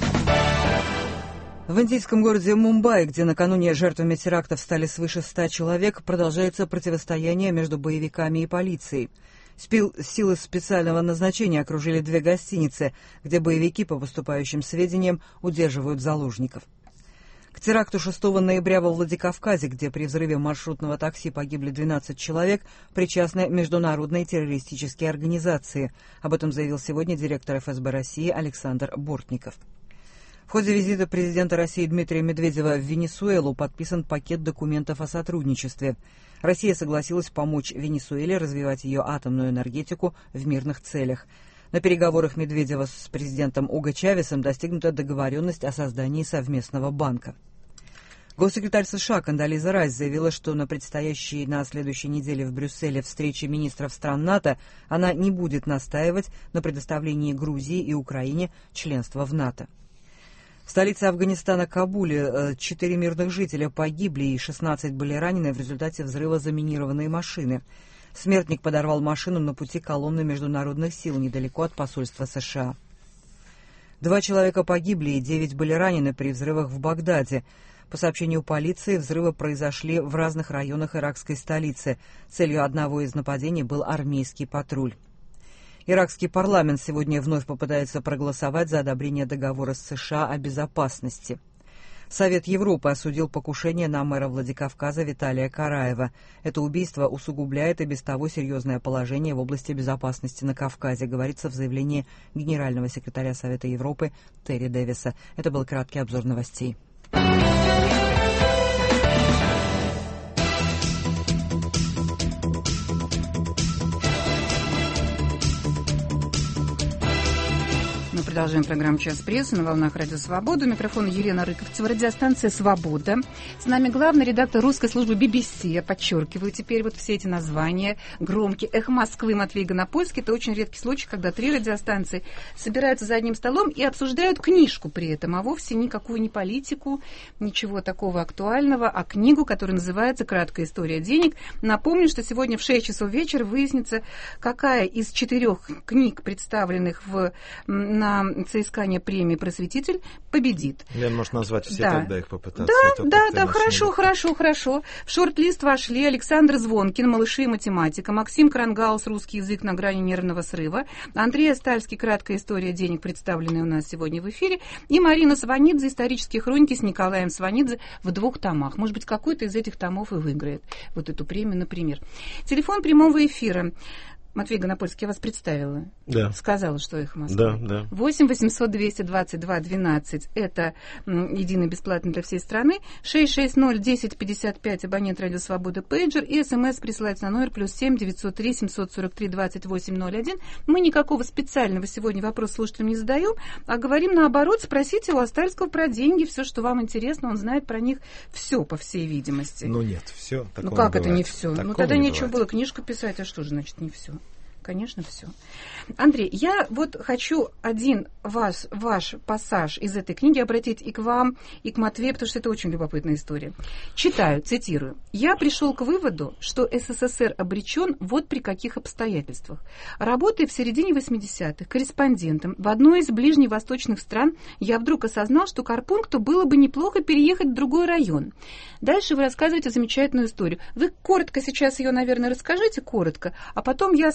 В индийском городе Мумбаи, где накануне жертвами терактов стали свыше ста человек, продолжается противостояние между боевиками и полицией. Силы специального назначения окружили две гостиницы, где боевики, по поступающим сведениям, удерживают заложников. К теракту шестого ноября во Владикавказе, где при взрыве маршрутного такси погибли двенадцать человек, причастны международные террористические организации. Об этом заявил сегодня директор эф эс бэ России Александр Бортников. В ходе визита президента России Дмитрия Медведева в Венесуэлу подписан пакет документов о сотрудничестве. Россия согласилась помочь Венесуэле развивать ее атомную энергетику в мирных целях. На переговорах Медведева с президентом Уго Чавесом достигнута договоренность о создании совместного банка. Госсекретарь США Кондолиза Райс заявила, что на предстоящей на следующей неделе в Брюсселе встрече министров стран НАТО она не будет настаивать на предоставлении Грузии и Украине членства в НАТО. В столице Афганистана Кабуле четыре мирных жителя погибли и шестнадцать были ранены в результате взрыва заминированной машины. Смертник подорвал машину на пути колонны международных сил недалеко от посольства США. Два человека погибли и девять были ранены при взрывах в Багдаде. По сообщению полиции, взрывы произошли в разных районах иракской столицы. Целью одного из нападений был армейский патруль. Иракский парламент сегодня вновь попытается проголосовать за одобрение договора с США о безопасности. Совет Европы осудил покушение на мэра Владикавказа Виталия Караева. Это убийство усугубляет и без того серьезное положение в области безопасности на Кавказе, говорится в заявлении генерального секретаря Совета Европы Терри Дэвиса. Это был краткий обзор новостей. Мы продолжаем программу «Час прессы» на волнах Радио Свобода. У микрофона Елена Рыковцева, радиостанция «Свобода». С нами главный редактор русской службы би би си. Я подчеркиваю теперь вот все эти названия громкие. «Эхо Москвы» Матвей Гонопольский. Это очень редкий случай, когда три радиостанции собираются за одним столом и обсуждают книжку при этом, а вовсе никакую не политику, ничего такого актуального, а книгу, которая называется «Краткая история денег». Напомню, что сегодня в шесть часов вечера выяснится, какая из четырех книг, представленных в, на на соискание премии «Просветитель» победит. Лен, может назвать все, да. тогда их попытаться. Да, да, да, хорошо, хорошо, хорошо. В шорт-лист вошли Александр Звонкин, «Малыши и математика», Максим Крангаус, «Русский язык на грани нервного срыва», Андрей Астальский, «Краткая история денег», представленная у нас сегодня в эфире, и Марина Сванидзе, «Исторические хроники» с Николаем Сванидзе в двух томах. Может быть, какой-то из этих томов и выиграет вот эту премию, например. Телефон прямого эфира. Матвей Гонопольский, я вас представила. Да. Сказала, что «Эхо Москвы». Да, да. восемь восемьсот двести двадцать два двенадцать. Это м, единый бесплатный для всей страны. шесть шесть ноль десять пятьдесят пять. Абонент Радио Свобода пейджер. И смс присылать на номер плюс семь девятьсот три семьсот сорок три двадцать восемь ноль один. Мы никакого специального сегодня вопроса слушателям не задаем, а говорим наоборот. Спросите у Астальского про деньги, все, что вам интересно. Он знает про них все, по всей видимости. Ну нет, все. Ну как это не все? Ну тогда нечего было книжку писать, а что же значит не все? Конечно, все. Андрей, я вот хочу один ваш, ваш пассаж из этой книги обратить и к вам, и к Матвею, потому что это очень любопытная история. Читаю, цитирую. «Я пришел к выводу, что СССР обречен вот при каких обстоятельствах. Работая в середине восьмидесятых корреспондентом в одной из ближневосточных стран, я вдруг осознал, что Карпункту было бы неплохо переехать в другой район. Дальше вы рассказываете замечательную историю. Вы коротко сейчас ее, наверное, расскажите, коротко, а потом я спрошу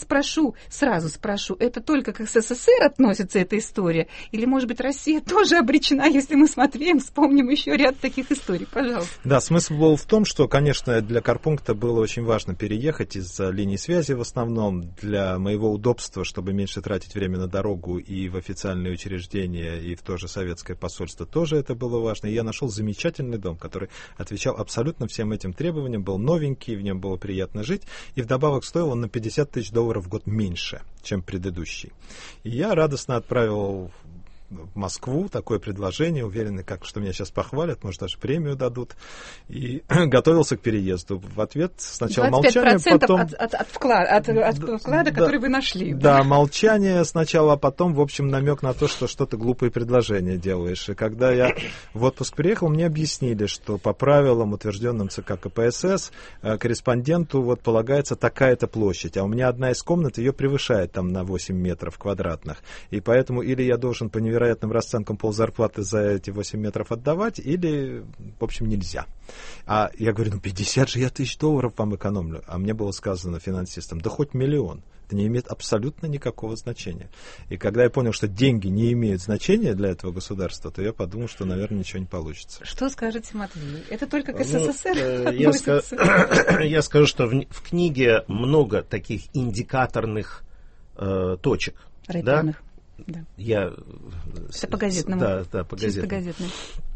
спрошу, сразу спрошу, это только к СССР относится эта история? Или, может быть, Россия тоже обречена, если мы смотрим, вспомним еще ряд таких историй? Пожалуйста. Да, смысл был в том, что, конечно, для Карпункта было очень важно переехать из-за линии связи в основном, для моего удобства, чтобы меньше тратить время на дорогу и в официальные учреждения, и в то же советское посольство тоже это было важно. И я нашел замечательный дом, который отвечал абсолютно всем этим требованиям, был новенький, в нем было приятно жить, и вдобавок стоил он на пятьдесят тысяч долларов в год меньше, чем предыдущий. И я радостно отправил в Москву такое предложение, уверенный, как, что меня сейчас похвалят, может, даже премию дадут, и готовился к переезду. В ответ сначала молчание, потом... от, от, от, вклада, от, от вклада, да, который вы нашли. Да, да, молчание сначала, а потом, в общем, намек на то, что что-то глупые предложения делаешь. И когда я в отпуск приехал, мне объяснили, что по правилам, утвержденным ЦК КПСС, корреспонденту вот полагается такая-то площадь, а у меня одна из комнат ее превышает там на восемь метров квадратных. И поэтому или я должен по невероятным расценкам ползарплаты за эти восемь метров отдавать, или, в общем, нельзя. А я говорю, ну пятьдесят же я тысяч долларов вам экономлю. А мне было сказано финансистам, да хоть миллион. Это не имеет абсолютно никакого значения. И когда я понял, что деньги не имеют значения для этого государства, то я подумал, что, наверное, ничего не получится. Что скажете, Матвей? Это только к СССР ну, э, я, ска... я скажу, что в, в книге много таких индикаторных э, точек. Рэперных. Да? Да. Я... Это по-газетному. Да, да, по-газетному.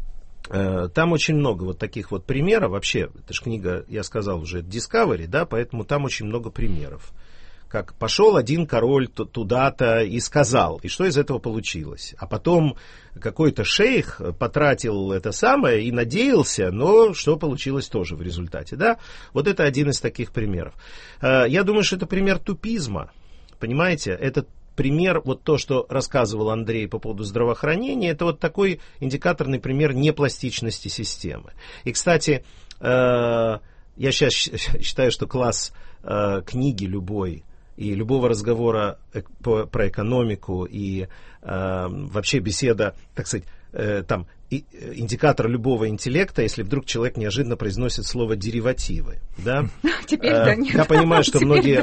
Там очень много вот таких вот примеров. Вообще, это же книга, я сказал уже, Discovery, да, поэтому там очень много примеров. Как пошел один король туда-то и сказал, и что из этого получилось. А потом какой-то шейх потратил это самое и надеялся, но что получилось тоже в результате, да. Вот это один из таких примеров. Я думаю, что это пример тупизма, понимаете, это пример, вот то, что рассказывал Андрей по поводу здравоохранения, это вот такой индикаторный пример непластичности системы. И, кстати, э, я сейчас считаю, что класс э, книги любой и любого разговора э, по, про экономику и э, вообще беседа, так сказать, э, там, и, индикатор любого интеллекта, если вдруг человек неожиданно произносит слово деривативы, да? Теперь да, нет. Я понимаю, что многие,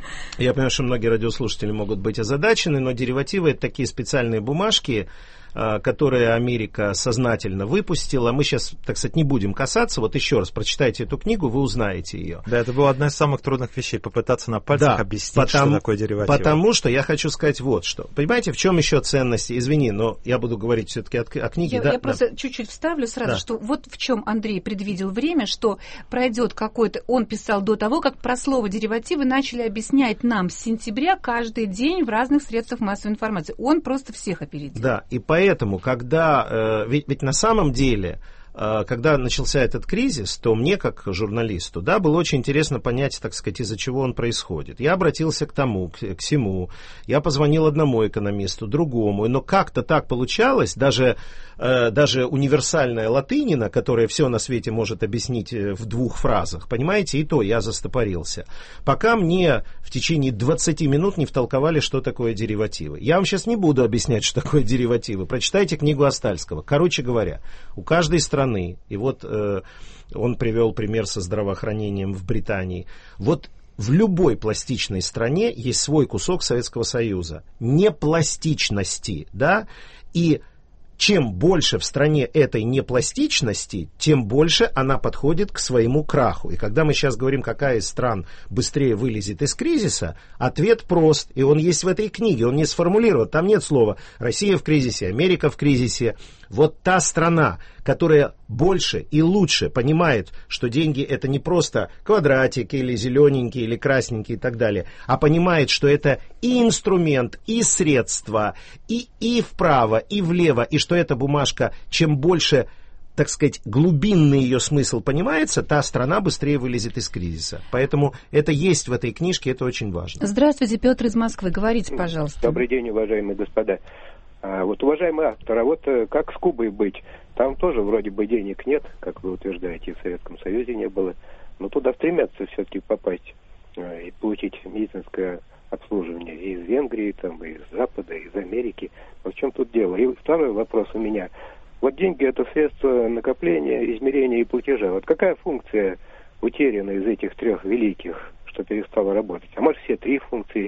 я понимаю, что многие радиослушатели могут быть озадачены, но деривативы — это такие специальные бумажки, которые Америка сознательно выпустила. Мы сейчас, так сказать, не будем касаться. Вот еще раз прочитайте эту книгу, вы узнаете ее. Да, это была одна из самых трудных вещей, попытаться на пальцах да, объяснить, потому, что такое деривативы. Потому что я хочу сказать вот что. Понимаете, в чем еще ценность? Извини, но я буду говорить все-таки о, о книге. Я, да, я да. просто чуть-чуть вставлю сразу, да. что вот в чем Андрей предвидел время, что пройдет какой-то... Он писал до того, как про слово деривативы начали объяснять нам с сентября каждый день в разных средствах массовой информации. Он просто всех опередил. Да, и поэтому, когда Э, ведь, ведь на самом деле, э, когда начался этот кризис, то мне, как журналисту, да, было очень интересно понять, так сказать, из-за чего он происходит. Я обратился к тому, к, к всему, я позвонил одному экономисту, другому, но как-то так получалось, даже, э, даже универсальная латынина, которая все на свете может объяснить в двух фразах, понимаете, и то я застопорился. Пока мне в течение двадцати минут не втолковали, что такое деривативы. Я вам сейчас не буду объяснять, что такое деривативы. Прочитайте книгу Остальского. Короче говоря, у каждой страны, и вот э, он привел пример со здравоохранением в Британии, вот в любой пластичной стране есть свой кусок Советского Союза. Непластичности, да, и чем больше в стране этой непластичности, тем больше она подходит к своему краху. И когда мы сейчас говорим, какая из стран быстрее вылезет из кризиса, ответ прост, и он есть в этой книге, он не сформулирован, там нет слова «Россия в кризисе», «Америка в кризисе». Вот та страна, которая больше и лучше понимает, что деньги — это не просто квадратики или зелененькие, или красненькие и так далее, а понимает, что это и инструмент, и средство, и, и вправо, и влево, и что эта бумажка, чем больше, так сказать, глубинный ее смысл понимается, та страна быстрее вылезет из кризиса. Поэтому это есть в этой книжке, это очень важно. Здравствуйте, Петр из Москвы. Говорите, пожалуйста. Добрый день, уважаемые господа. А, вот, уважаемый автор, а вот как с Кубой быть? Там тоже вроде бы денег нет, как вы утверждаете, в Советском Союзе не было. Но туда стремятся все-таки попасть а, и получить медицинское обслуживание и из Венгрии, там, и из Запада, и из Америки. Вот в чем тут дело? И второй вопрос у меня. Вот деньги — это средство накопления, измерения и платежа. Вот какая функция утеряна из этих трех великих, что перестала работать? А может, все три функции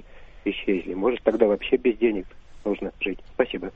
исчезли. Может, тогда вообще без денег нужно жить. Спасибо.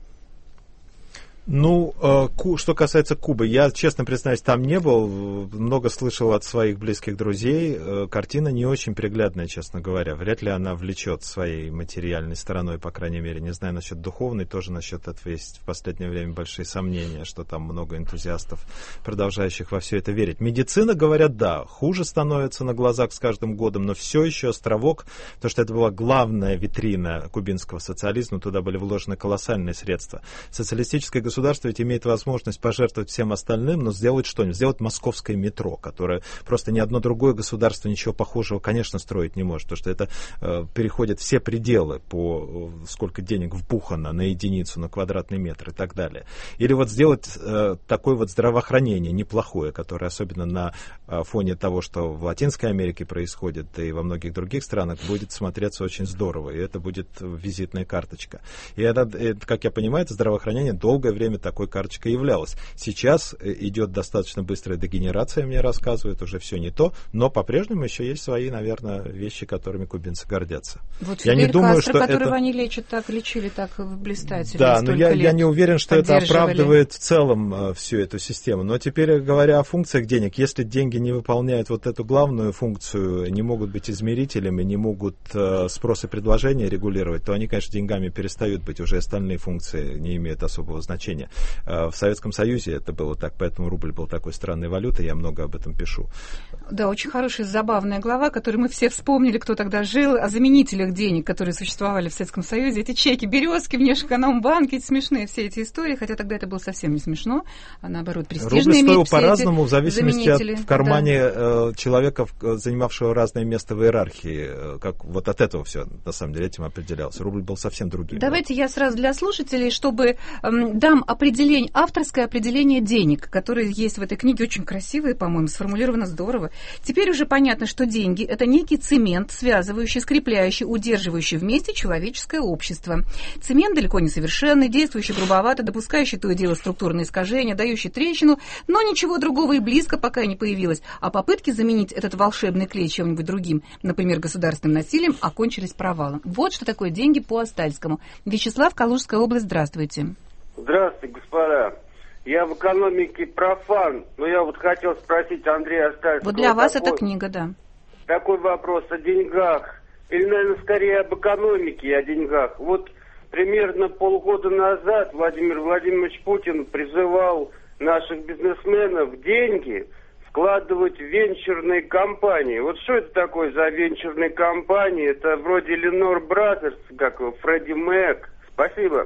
Ну, э, что касается Кубы, я, честно признаюсь, там не был, много слышал от своих близких друзей. Э, картина не очень приглядная, честно говоря. Вряд ли она влечет своей материальной стороной, по крайней мере. Не знаю насчет духовной, тоже насчет этого есть в последнее время большие сомнения, что там много энтузиастов, продолжающих во все это верить. Медицина, говорят, да, хуже становится на глазах с каждым годом, но все еще островок, потому что это была главная витрина кубинского социализма, туда были вложены колоссальные средства. Социалистическое государство Государство ведь имеет возможность пожертвовать всем остальным, но сделать что-нибудь, сделать московское метро, которое просто ни одно другое государство ничего похожего, конечно, строить не может, потому что это э, переходит все пределы по э, сколько денег вбухано на единицу, на квадратный метр и так далее. Или вот сделать э, такое вот здравоохранение неплохое, которое особенно на э, фоне того, что в Латинской Америке происходит и во многих других странах, будет смотреться очень здорово, и это будет визитная карточка. И это, это как я понимаю, это здравоохранение долгое время время такой карточкой являлась. Сейчас идет достаточно быстрая дегенерация, мне рассказывают, уже все не то, но по-прежнему еще есть свои, наверное, вещи, которыми кубинцы гордятся. Вот я не думаю, Кастро, что которого это... они лечат так, лечили так блистательно. Да, но я, я не уверен, что это оправдывает в целом uh, всю эту систему. Но теперь, говоря о функциях денег, если деньги не выполняют вот эту главную функцию, не могут быть измерителями, не могут uh, спрос и предложение регулировать, то они, конечно, деньгами перестают быть, уже остальные функции не имеют особого значения. В Советском Союзе это было так, поэтому рубль был такой странной валютой, я много об этом пишу. Да, очень хорошая, забавная глава, которую мы все вспомнили, кто тогда жил, о заменителях денег, которые существовали в Советском Союзе. Эти чеки, березки, внешэкономбанки, эти смешные все эти истории, хотя тогда это было совсем не смешно, а наоборот престижно иметь стоил все по-разному, эти в зависимости заменители. от в кармане да. человека, занимавшего разное место в иерархии. Как, вот от этого все, на самом деле, этим определялся. Рубль был совсем другим. Давайте да. я сразу для слушателей, чтобы эм, дам определение, авторское определение денег, которое есть в этой книге, очень красивое, по-моему, сформулировано здорово. Теперь уже понятно, что деньги – это некий цемент, связывающий, скрепляющий, удерживающий вместе человеческое общество. Цемент далеко не совершенный, действующий грубовато, допускающий то и дело структурные искажения, дающий трещину, но ничего другого и близко пока не появилось. А попытки заменить этот волшебный клей чем-нибудь другим, например, государственным насилием, окончились провалом. Вот что такое деньги по Астальскому. Вячеслав, Калужская область, здравствуйте. Здравствуйте, господа. Я в экономике профан, но я вот хотел спросить Андрея Астальского. Вот для вас такой, эта книга, да. Такой вопрос о деньгах. Или, наверное, скорее об экономике и о деньгах. Вот примерно полгода назад Владимир Владимирович Путин призывал наших бизнесменов деньги вкладывать в венчурные компании. Вот что это такое за венчурные компании? Это вроде Ленор Бразерс, как Фредди Мэг. Спасибо.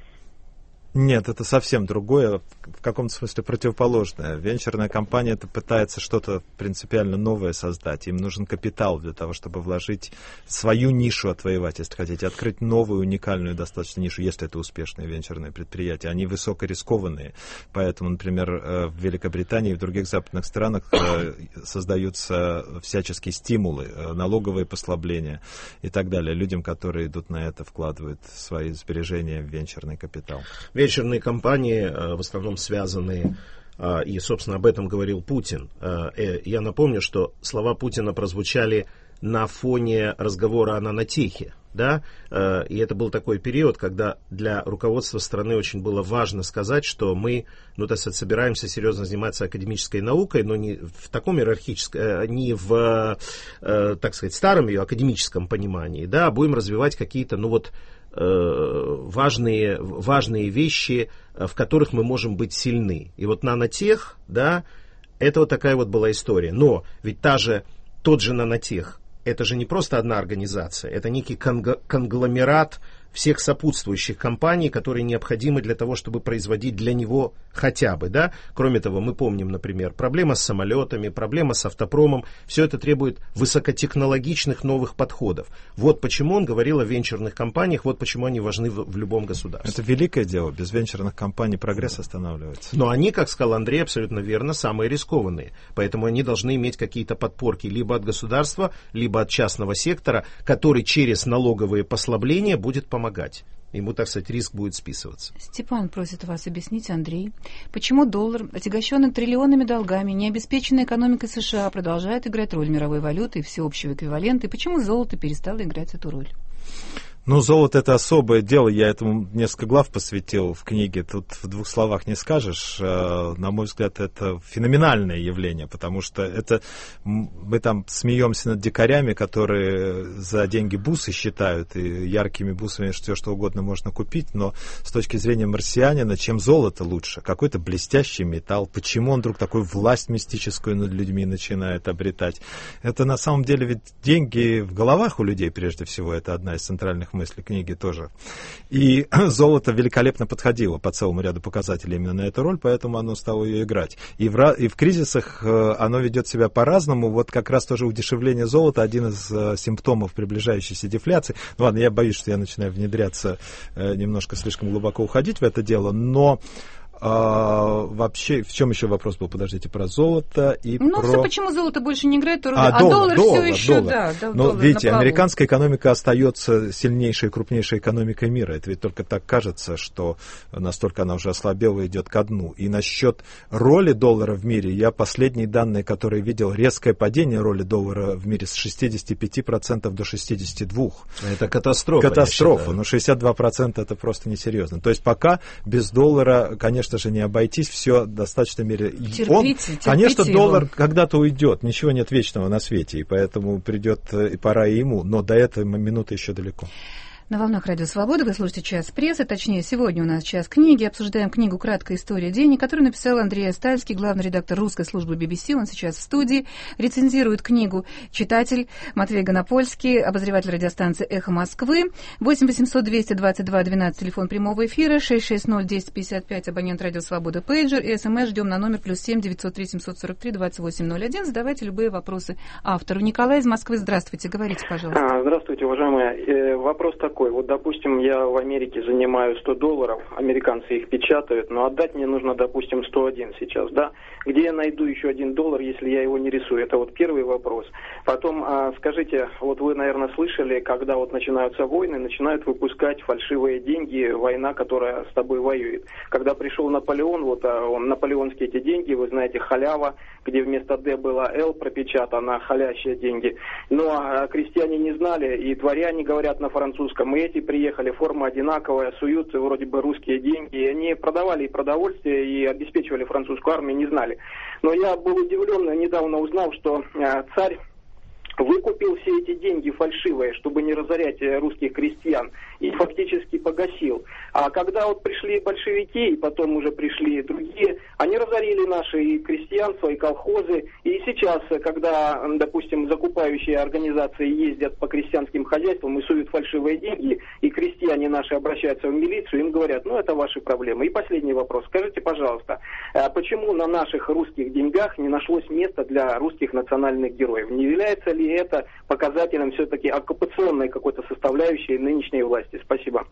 Нет, это совсем другое, в каком-то смысле противоположное. Венчурная компания это пытается что-то принципиально новое создать. Им нужен капитал для того, чтобы вложить свою нишу, отвоевать, если хотите, открыть новую, уникальную достаточно нишу, если это успешные венчурные предприятия. Они высокорискованные, поэтому, например, в Великобритании и в других западных странах создаются всяческие стимулы, налоговые послабления и так далее. Людям, которые идут на это, вкладывают свои сбережения в венчурный капитал. Венчурные компании в основном связаны, и, собственно, об этом говорил Путин. Я напомню, что слова Путина прозвучали на фоне разговора о нанотехе. Да? И это был такой период, когда для руководства страны очень было важно сказать, что мы, ну, так сказать, собираемся серьезно заниматься академической наукой, но не в таком иерархическом, не в, так сказать, старом ее академическом понимании, да, а будем развивать какие-то, ну вот, важные, важные вещи, в которых мы можем быть сильны. И вот нанотех, да, это вот такая вот была история. Но ведь та же, тот же нанотех, это же не просто одна организация, это некий конгломерат всех сопутствующих компаний, которые необходимы для того, чтобы производить для него хотя бы, да. Кроме того, мы помним, например, проблема с самолетами, проблема с автопромом, все это требует высокотехнологичных новых подходов. Вот почему он говорил о венчурных компаниях, вот почему они важны в, в любом государстве. Это великое дело, без венчурных компаний прогресс останавливается. Но они, как сказал Андрей, абсолютно верно, самые рискованные, поэтому они должны иметь какие-то подпорки либо от государства, либо от частного сектора, который через налоговые послабления будет помогать. Ему, так сказать, риск будет списываться. Степан просит вас объяснить, Андрей, почему доллар, отягощенный триллионами долгами, необеспеченной экономикой США, продолжает играть роль мировой валюты и всеобщего эквивалента, и почему золото перестало играть эту роль? Ну, золото — это особое дело, я этому несколько глав посвятил в книге, тут в двух словах не скажешь. На мой взгляд, это феноменальное явление, потому что это мы там смеемся над дикарями, которые за деньги бусы считают, и яркими бусами все что угодно можно купить, но с точки зрения марсианина, чем золото лучше? Какой-то блестящий металл, почему он вдруг такую власть мистическую над людьми начинает обретать? Это на самом деле ведь деньги в головах у людей, прежде всего, это одна из центральных мысли книги тоже. И золото великолепно подходило по целому ряду показателей именно на эту роль, поэтому оно стало ее играть. И в, и в кризисах оно ведет себя по-разному. Вот как раз тоже удешевление золота — один из симптомов приближающейся дефляции. Ну ладно, я боюсь, что я начинаю внедряться, немножко слишком глубоко уходить в это дело, но А, вообще, в чем еще вопрос был? Подождите, про золото и ну, про... все, почему золото больше не играет, а, а доллар, доллар доллар, все еще, доллар. да. да Но доллар видите, на американская экономика остается сильнейшей и крупнейшей экономикой мира. Это ведь только так кажется, что настолько она уже ослабела и идет ко дну. И насчет роли доллара в мире, я последние данные, которые видел, резкое падение роли доллара в мире с шестидесяти пяти процентов до шестидесяти двух процентов. Это катастрофа. Катастрофа, но шестьдесят два процента это просто несерьезно. То есть пока без доллара, конечно же, не обойтись, все в достаточной мере. Терпите, Он, терпите конечно, его. доллар когда-то уйдет, ничего нет вечного на свете, и поэтому придет и пора и ему, но до этого минуты еще далеко. На волнах Радио Свобода вы слушаете «Час прессы», точнее, сегодня у нас «Час книги». Обсуждаем книгу «Краткая история денег», которую написал Андрей Остальский, главный редактор русской службы би би си. Он сейчас в студии. Рецензирует книгу читатель Матвей Гонопольский, обозреватель радиостанции «Эхо Москвы». восемь восемьсот двести двадцать два двенадцать, телефон прямого эфира, шесть шесть ноль десять пятьдесят пять, абонент Радио Свобода, пейджер, и СМС ждем на номер плюс семь девятьсот три семьсот сорок три двадцать восемь ноль один. Задавайте любые вопросы автору. Николай из Москвы, здравствуйте, говорите, пожалуйста. А, здравствуйте, уважаемые. Э, вопрос такой. Вот, допустим, я в Америке занимаю сто долларов, американцы их печатают, но отдать мне нужно, допустим, сто один сейчас, да? Где я найду еще один доллар, если я его не рисую? Это вот первый вопрос. Потом, а, скажите, вот вы, наверное, слышали, когда вот начинаются войны, начинают выпускать фальшивые деньги, война, которая с тобой воюет. Когда пришел Наполеон, вот он, наполеонские эти деньги, вы знаете, халява, где вместо Д было Л пропечатано, халящие деньги. Но а, крестьяне не знали, и дворяне говорят на французском, и эти приехали, форма одинаковая, суют вроде бы русские деньги, и они продавали и продовольствие, и обеспечивали французскую армию, не знали. Но я был удивлен, недавно узнал, что э, царь выкупил все эти деньги фальшивые, чтобы не разорять русских крестьян, и фактически погасил. А когда вот пришли большевики, и потом уже пришли другие, они разорили наши и крестьянство, и колхозы. И сейчас, когда, допустим, закупающие организации ездят по крестьянским хозяйствам и суют фальшивые деньги, и крестьяне наши обращаются в милицию, им говорят, ну это ваши проблемы. И последний вопрос. Скажите, пожалуйста, почему на наших русских деньгах не нашлось места для русских национальных героев? Не является ли это показателем все-таки оккупационной какой-то составляющей нынешней власти? Спасибо.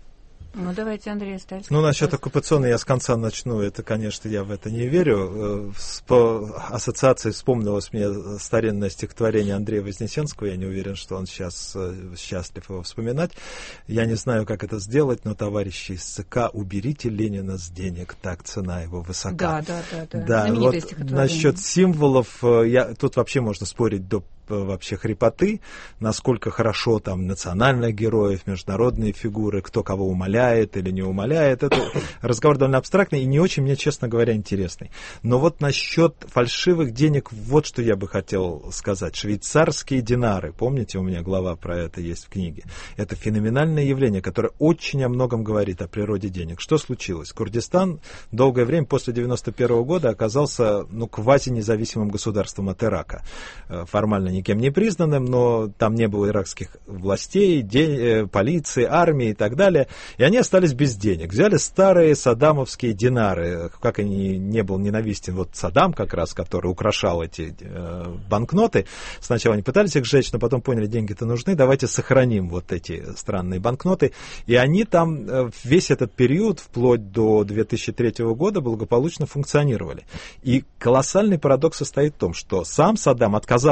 Ну, давайте, Андрей Остальский. Ну, насчет оккупационной я с конца начну. Это, конечно, я в это не верю. По ассоциации вспомнилось мне старинное стихотворение Андрея Вознесенского. Я не уверен, что он сейчас счастлив его вспоминать. Я не знаю, как это сделать, но, товарищи из ЦК, уберите Ленина с денег, так цена его высока. Да, да, да. да. да вот насчет символов, я, тут вообще можно спорить до вообще хрипоты, насколько хорошо там национальных героев, международные фигуры, кто кого умаляет или не умаляет. Это разговор довольно абстрактный и не очень мне, честно говоря, интересный. Но вот насчет фальшивых денег, вот что я бы хотел сказать. Швейцарские динары, помните, у меня глава про это есть в книге. Это феноменальное явление, которое очень о многом говорит о природе денег. Что случилось? Курдистан долгое время после девяносто первого года оказался ну, квази-независимым государством от Ирака. Формально никем не признанным, но там не было иракских властей, де- полиции, армии и так далее. И они остались без денег. Взяли старые саддамовские динары. Как они не был ненавистен вот Саддам как раз, который украшал эти э, банкноты. Сначала они пытались их сжечь, но потом поняли, деньги-то нужны, давайте сохраним вот эти странные банкноты. И они там э, весь этот период, вплоть до две тысячи третьего года, благополучно функционировали. И колоссальный парадокс состоит в том, что сам Саддам отказался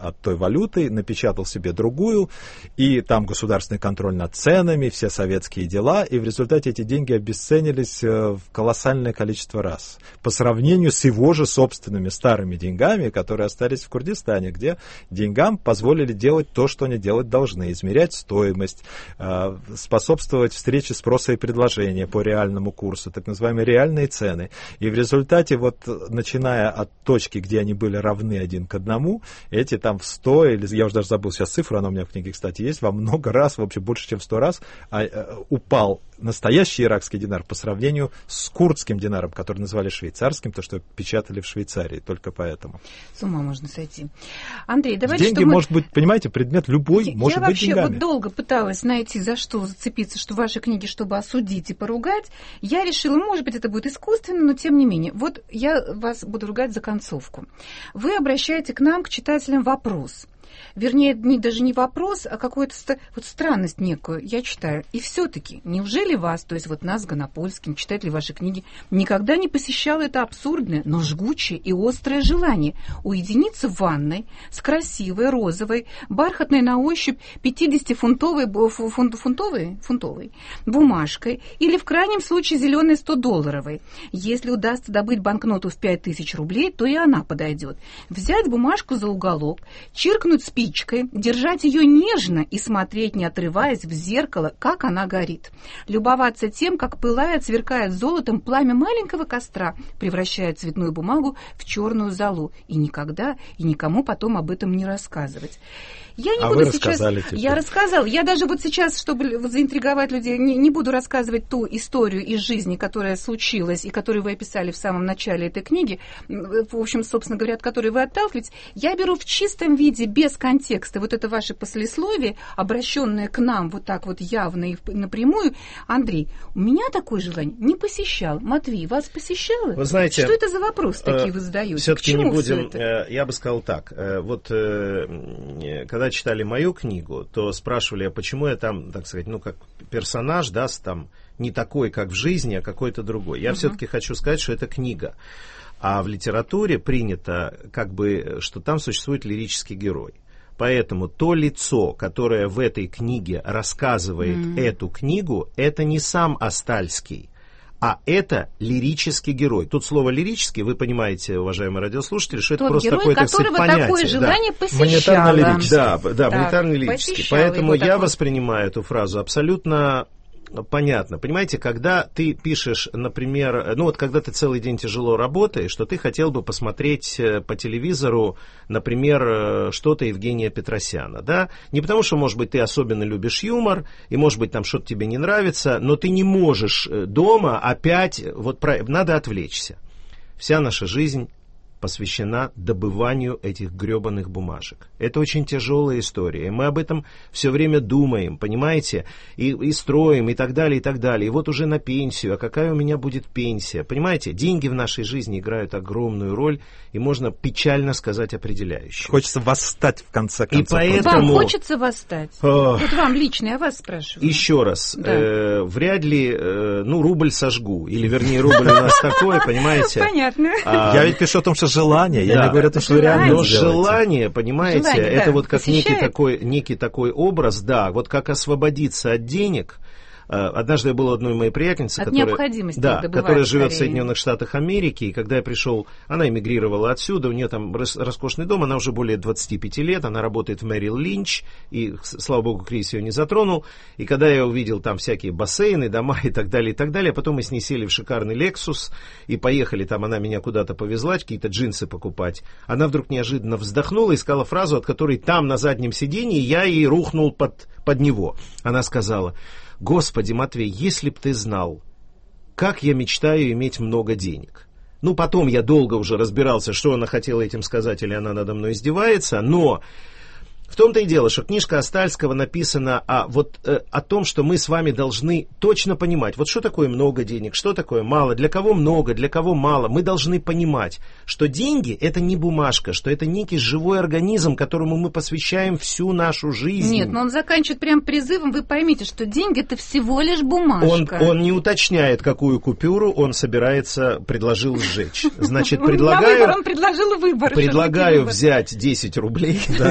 от той валюты, напечатал себе другую, и там государственный контроль над ценами, все советские дела, и в результате эти деньги обесценились в колоссальное количество раз. По сравнению с его же собственными старыми деньгами, которые остались в Курдистане, где деньгам позволили делать то, что они делать должны, измерять стоимость, способствовать встрече спроса и предложения по реальному курсу, так называемые реальные цены. И в результате, вот, начиная от точки, где они были равны один к одному, эти там в сто, или я уже даже забыл сейчас цифру, она у меня в книге, кстати, есть, во много раз, вообще больше, чем в сто раз, а, а, упал настоящий иракский динар по сравнению с курдским динаром, который называли швейцарским, то, что печатали в Швейцарии, только поэтому. С ума можно сойти. Андрей, давайте... Деньги, мы... может быть, понимаете, предмет любой, я, может я быть деньгами. Я вообще вот долго пыталась найти, за что зацепиться, что ваши книги, чтобы осудить и поругать. Я решила, может быть, это будет искусственно, но тем не менее. Вот я вас буду ругать за концовку. Вы обращаете к нам, к читателям, вопрос. Вернее, не, даже не вопрос, а какую-то вот странность некую, я читаю. И все-таки, неужели вас, то есть вот нас, Гонопольским, читатели вашей книги, никогда не посещало это абсурдное, но жгучее и острое желание уединиться в ванной с красивой, розовой, бархатной на ощупь пятидесятифунтовой фунт, фунтовой, фунтовой бумажкой или в крайнем случае зеленой стодолларовой? Если удастся добыть банкноту в пять тысяч рублей, то и она подойдет. Взять бумажку за уголок, чиркнуть спичкой, держать ее нежно и смотреть, не отрываясь, в зеркало, как она горит. Любоваться тем, как пылает, сверкает золотом пламя маленького костра, превращая цветную бумагу в черную золу. И никогда, и никому потом об этом не рассказывать. Я не а буду вы сейчас... теперь. Я рассказала. Я даже вот сейчас, чтобы заинтриговать людей, не, не буду рассказывать ту историю из жизни, которая случилась и которую вы описали в самом начале этой книги, в общем, собственно говоря, от которой вы отталкиваетесь. Я беру в чистом виде, без контекста, вот это ваше послесловие, обращенное к нам вот так вот явно и напрямую. Андрей, у меня такое желание не посещал. Матвей, вас посещало? Вы знаете... Что это за вопросы такие вы задаете? Все-таки не будем... Я бы сказал так. Вот когда читали мою книгу, то спрашивали, а почему я там, так сказать, ну, как персонаж, да, там, не такой, как в жизни, а какой-то другой. Я uh-huh. все-таки хочу сказать, что это книга. А в литературе принято, как бы, что там существует лирический герой. Поэтому то лицо, которое в этой книге рассказывает mm. эту книгу, это не сам Остальский, а это лирический герой. Тут слово «лирический», вы понимаете, уважаемые радиослушатели, что Тот это просто герой, какое-то понятие. Такое желание да. посещало. Да, да, монетарно-лирический. Поэтому я такой... воспринимаю эту фразу абсолютно... Понятно. Понимаете, когда ты пишешь, например, ну вот когда ты целый день тяжело работаешь, что ты хотел бы посмотреть по телевизору, например, что-то Евгения Петросяна, да? Не потому, что, может быть, ты особенно любишь юмор, и, может быть, там что-то тебе не нравится, но ты не можешь дома опять, вот про... надо отвлечься. Вся наша жизнь посвящена добыванию этих гребаных бумажек. Это очень тяжелая история, и мы об этом все время думаем, понимаете, и, и строим, и так далее, и так далее. И вот уже на пенсию, а какая у меня будет пенсия? Понимаете, деньги в нашей жизни играют огромную роль, и можно печально сказать определяющую. Хочется восстать в конце концов. И поэтому... Вам хочется восстать? О... Вот вам лично, я вас спрашиваю. Еще раз, да. э, вряд ли, э, ну, рубль сожгу, или, вернее, рубль у нас такой, понимаете? Понятно. Я ведь пишу о том, что желание, да. я не говорю, что реально. Но желание, понимаете, желание, это да, вот как некий такой, некий такой образ, да, вот как освободиться от денег. Однажды я был у одной моей приятельницы, от которая, да, которая живет в Соединенных Штатах Америки, и когда я пришел, она эмигрировала отсюда, у нее там роскошный дом, она уже более двадцати пяти лет, она работает в Merrill Lynch, и, слава богу, кризис ее не затронул, и когда я увидел там всякие бассейны, дома и так далее, и так далее, потом мы с ней сели в шикарный Lexus, и поехали там, она меня куда-то повезла, какие-то джинсы покупать, она вдруг неожиданно вздохнула и сказала фразу, от которой там на заднем сиденье я ей рухнул под, под него. Она сказала: «Господи, Матвей, если б ты знал, как я мечтаю иметь много денег». Ну, потом я долго уже разбирался, что она хотела этим сказать, или она надо мной издевается, но В том-то и дело, что книжка Остальского написана о, вот, э, о том, что мы с вами должны точно понимать, вот что такое много денег, что такое мало, для кого много, для кого мало. Мы должны понимать, что деньги – это не бумажка, что это некий живой организм, которому мы посвящаем всю нашу жизнь. Нет, но он заканчивает прям призывом, вы поймите, что деньги – это всего лишь бумажка. Он, он не уточняет, какую купюру он собирается, предложил сжечь. Значит, предлагаю... Он предложил выбор. Предлагаю взять десять рублей, да.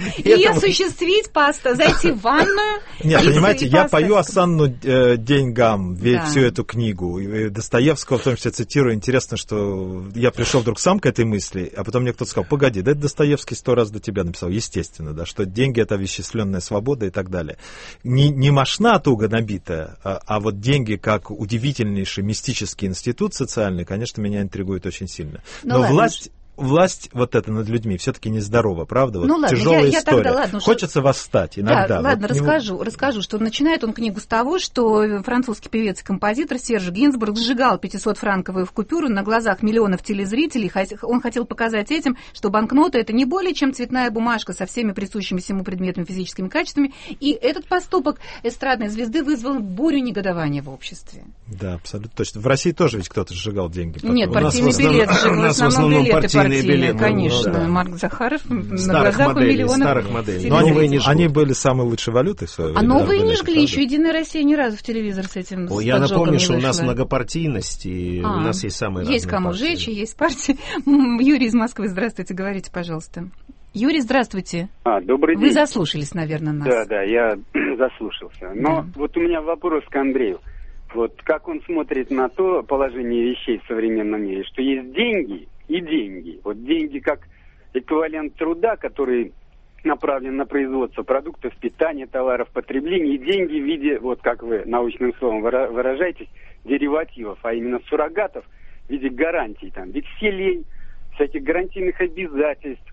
И осуществить паста, зайти в ванную. Нет, понимаете, я пою осанну э, деньгам, ведь да. всю эту книгу. И Достоевского, в том числе, цитирую. Интересно, что я пришел вдруг сам к этой мысли, а потом мне кто-то сказал, погоди, да это Достоевский сто раз до тебя написал. Естественно, да, что деньги — это овеществленная свобода и так далее. Не, не мошна туго набитая, а, а вот деньги как удивительнейший мистический институт социальный, конечно, меня интригует очень сильно. Но ну, власть... Власть вот эта над людьми все-таки нездорова, правда? Вот ну ладно, тяжелая я, я история. Тогда, ладно, Хочется что... восстать иногда. Да, ладно, вот расскажу, него... расскажу, что начинает он книгу с того, что французский певец и композитор Серж Гинзбург сжигал пятисотфранковую купюру на глазах миллионов телезрителей. Он хотел показать этим, что банкнота — это не более чем цветная бумажка со всеми присущимися ему предметами, физическими качествами. И этот поступок эстрадной звезды вызвал бурю негодования в обществе. Да, абсолютно точно. В России тоже ведь кто-то сжигал деньги. Потом. Нет, партийный билет сжигал, в основном билеты партийные, конечно. Конечно, да. Марк Захаров на глазах у миллионов. Старых моделей. Но они, не они были самой лучшей валютой в свое время. А новые не жгли, еще Единая Россия ни разу в телевизор с этим О, с я напомню, что вышла. у нас многопартийность, и а, у нас есть самые есть разные кому партии. жечь, и есть партии. Юрий из Москвы, здравствуйте, говорите, пожалуйста. Юрий, здравствуйте. А, добрый день. Вы заслушались, наверное, нас. Да, да, я заслушался. Но да. вот у меня вопрос к Андрею. Вот как он смотрит на то положение вещей в современном мире, что есть деньги и деньги. Вот деньги как эквивалент труда, который направлен на производство продуктов питания, товаров потребления, и деньги в виде, вот как вы научным словом выражаетесь, деривативов, а именно суррогатов в виде гарантий, там, векселей, всяких гарантийных обязательств,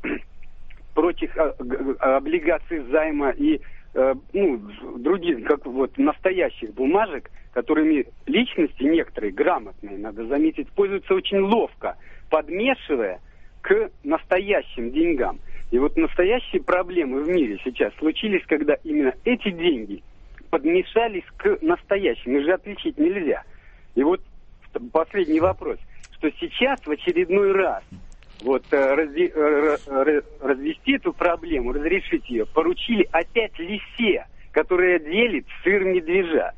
прочих облигаций займа и э, ну, других, как вот настоящих бумажек, которыми личности некоторые, грамотные, надо заметить, пользуются очень ловко, подмешивая к настоящим деньгам. И вот настоящие проблемы в мире сейчас случились, когда именно эти деньги подмешались к настоящим. Их же отличить нельзя. И вот последний вопрос, что сейчас в очередной раз вот разви, развести эту проблему, разрешить ее, поручили опять лисе, которая делит сыр медвежа.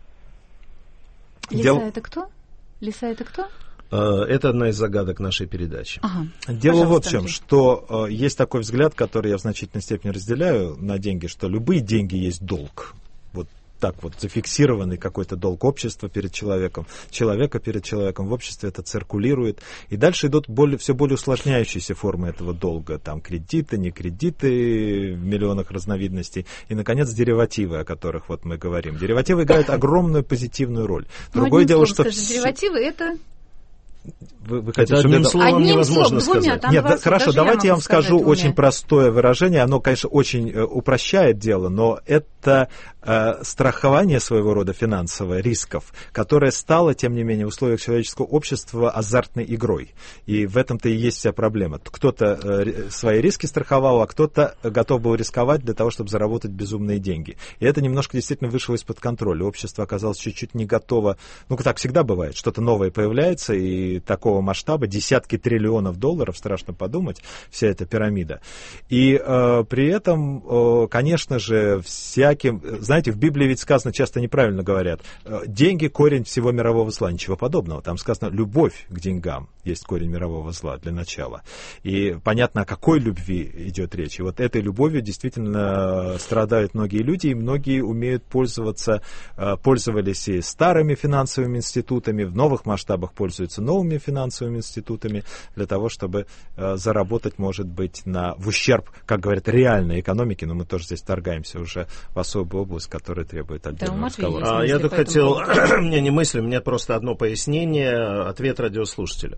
Лиса Дел... это кто? Лиса это кто? Это одна из загадок нашей передачи. Ага. Дело Пожалуйста, вот в чем, Андрей. Что э, есть такой взгляд, который я в значительной степени разделяю на деньги, что любые деньги есть долг. Вот так вот зафиксированный какой-то долг общества перед человеком, человека перед человеком в обществе, это циркулирует. И дальше идут более, все более усложняющиеся формы этого долга. Там кредиты, не кредиты в миллионах разновидностей. И, наконец, деривативы, о которых вот мы говорим. Деривативы играют огромную позитивную роль. Другое дело, что... Скажи, деривативы это... Вы, вы хотите, одним чтобы словом одним невозможно словом, сказать. двумя, Нет, да, хорошо, давайте я вам скажу двумя. очень простое выражение. Оно, конечно, очень э, упрощает дело, но это э, страхование своего рода финансовое рисков, которое стало, тем не менее, в условиях человеческого общества азартной игрой. И в этом-то и есть вся проблема. Кто-то э, свои риски страховал, а кто-то готов был рисковать для того, чтобы заработать безумные деньги. И это немножко действительно вышло из-под контроля. Общество оказалось чуть-чуть не готово. Ну, так всегда бывает. Что-то новое появляется, и такого масштаба, десятки триллионов долларов, страшно подумать, вся эта пирамида. И э, при этом, э, конечно же, всяким... Знаете, в Библии ведь сказано, часто неправильно говорят, э, деньги — корень всего мирового зла. Ничего подобного. Там сказано, любовь к деньгам есть корень мирового зла для начала. И понятно, о какой любви идет речь. И вот этой любовью действительно страдают многие люди, и многие умеют пользоваться, э, пользовались и старыми финансовыми институтами, в новых масштабах пользуются новыми финансовыми институтами для того, чтобы э, заработать, может быть, на, в ущерб, как говорят, реальной экономике, но мы тоже здесь торгаемся уже в особую область, которая требует отдельного да, разговора. А, я тут хотел, мне не мысль, у меня просто одно пояснение, ответ радиослушателю.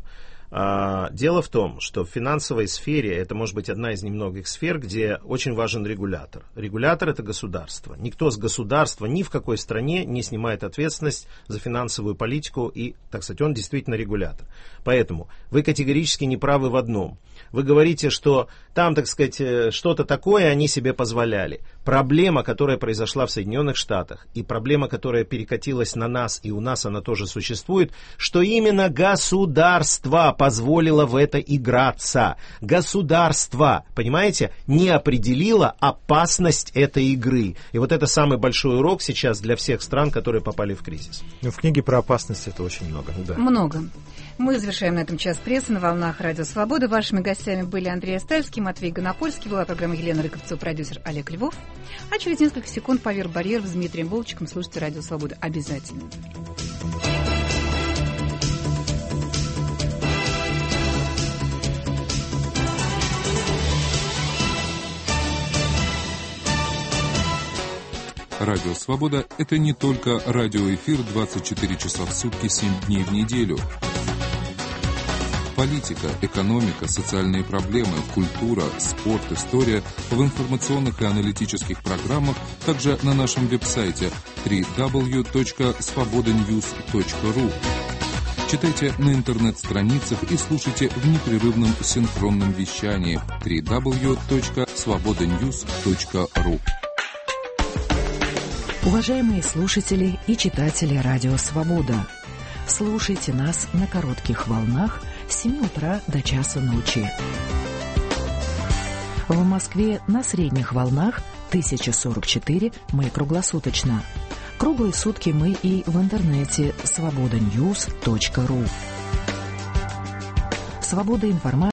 А, дело в том, что в финансовой сфере это может быть одна из немногих сфер, где очень важен регулятор. Регулятор — это государство. Никто с государства ни в какой стране не снимает ответственность за финансовую политику и, так сказать, он действительно регулятор. Поэтому вы категорически не правы в одном. Вы говорите, что там, так сказать, что-то такое они себе позволяли. Проблема, которая произошла в Соединенных Штатах, и проблема, которая перекатилась на нас, и у нас она тоже существует, что именно государство позволило в это играться. Государство, понимаете, не определило опасность этой игры. И вот это самый большой урок сейчас для всех стран, которые попали в кризис. Ну, в книге про опасность это очень много. Да. Много. Мы завершаем на этом час прессы на волнах Радио Свобода. Вашими гостями были Андрей Остальский, Матвей Гонопольский, была программа Елена Рыковцева, продюсер Олег Львов. А через несколько секунд «Поверх барьеров» с Дмитрием Болчиком. Слушайте Радио Свобода обязательно. Радио «Свобода» — это не только радиоэфир двадцать четыре часа в сутки, семь дней в неделю. Политика, экономика, социальные проблемы, культура, спорт, история в информационных и аналитических программах, также на нашем веб-сайте дабл ю дабл ю дабл ю точка свобода ньюс точка ру. Читайте на интернет-страницах и слушайте в непрерывном синхронном вещании дабл ю дабл ю дабл ю точка свобода ньюс точка ру. Уважаемые слушатели и читатели Радио Свобода, слушайте нас на коротких волнах с семи утра до часа ночи. В Москве на средних волнах тысяча сорок четыре, мы круглосуточно. Круглые сутки мы и в интернете свобода ньюс точка ру. Свобода информации.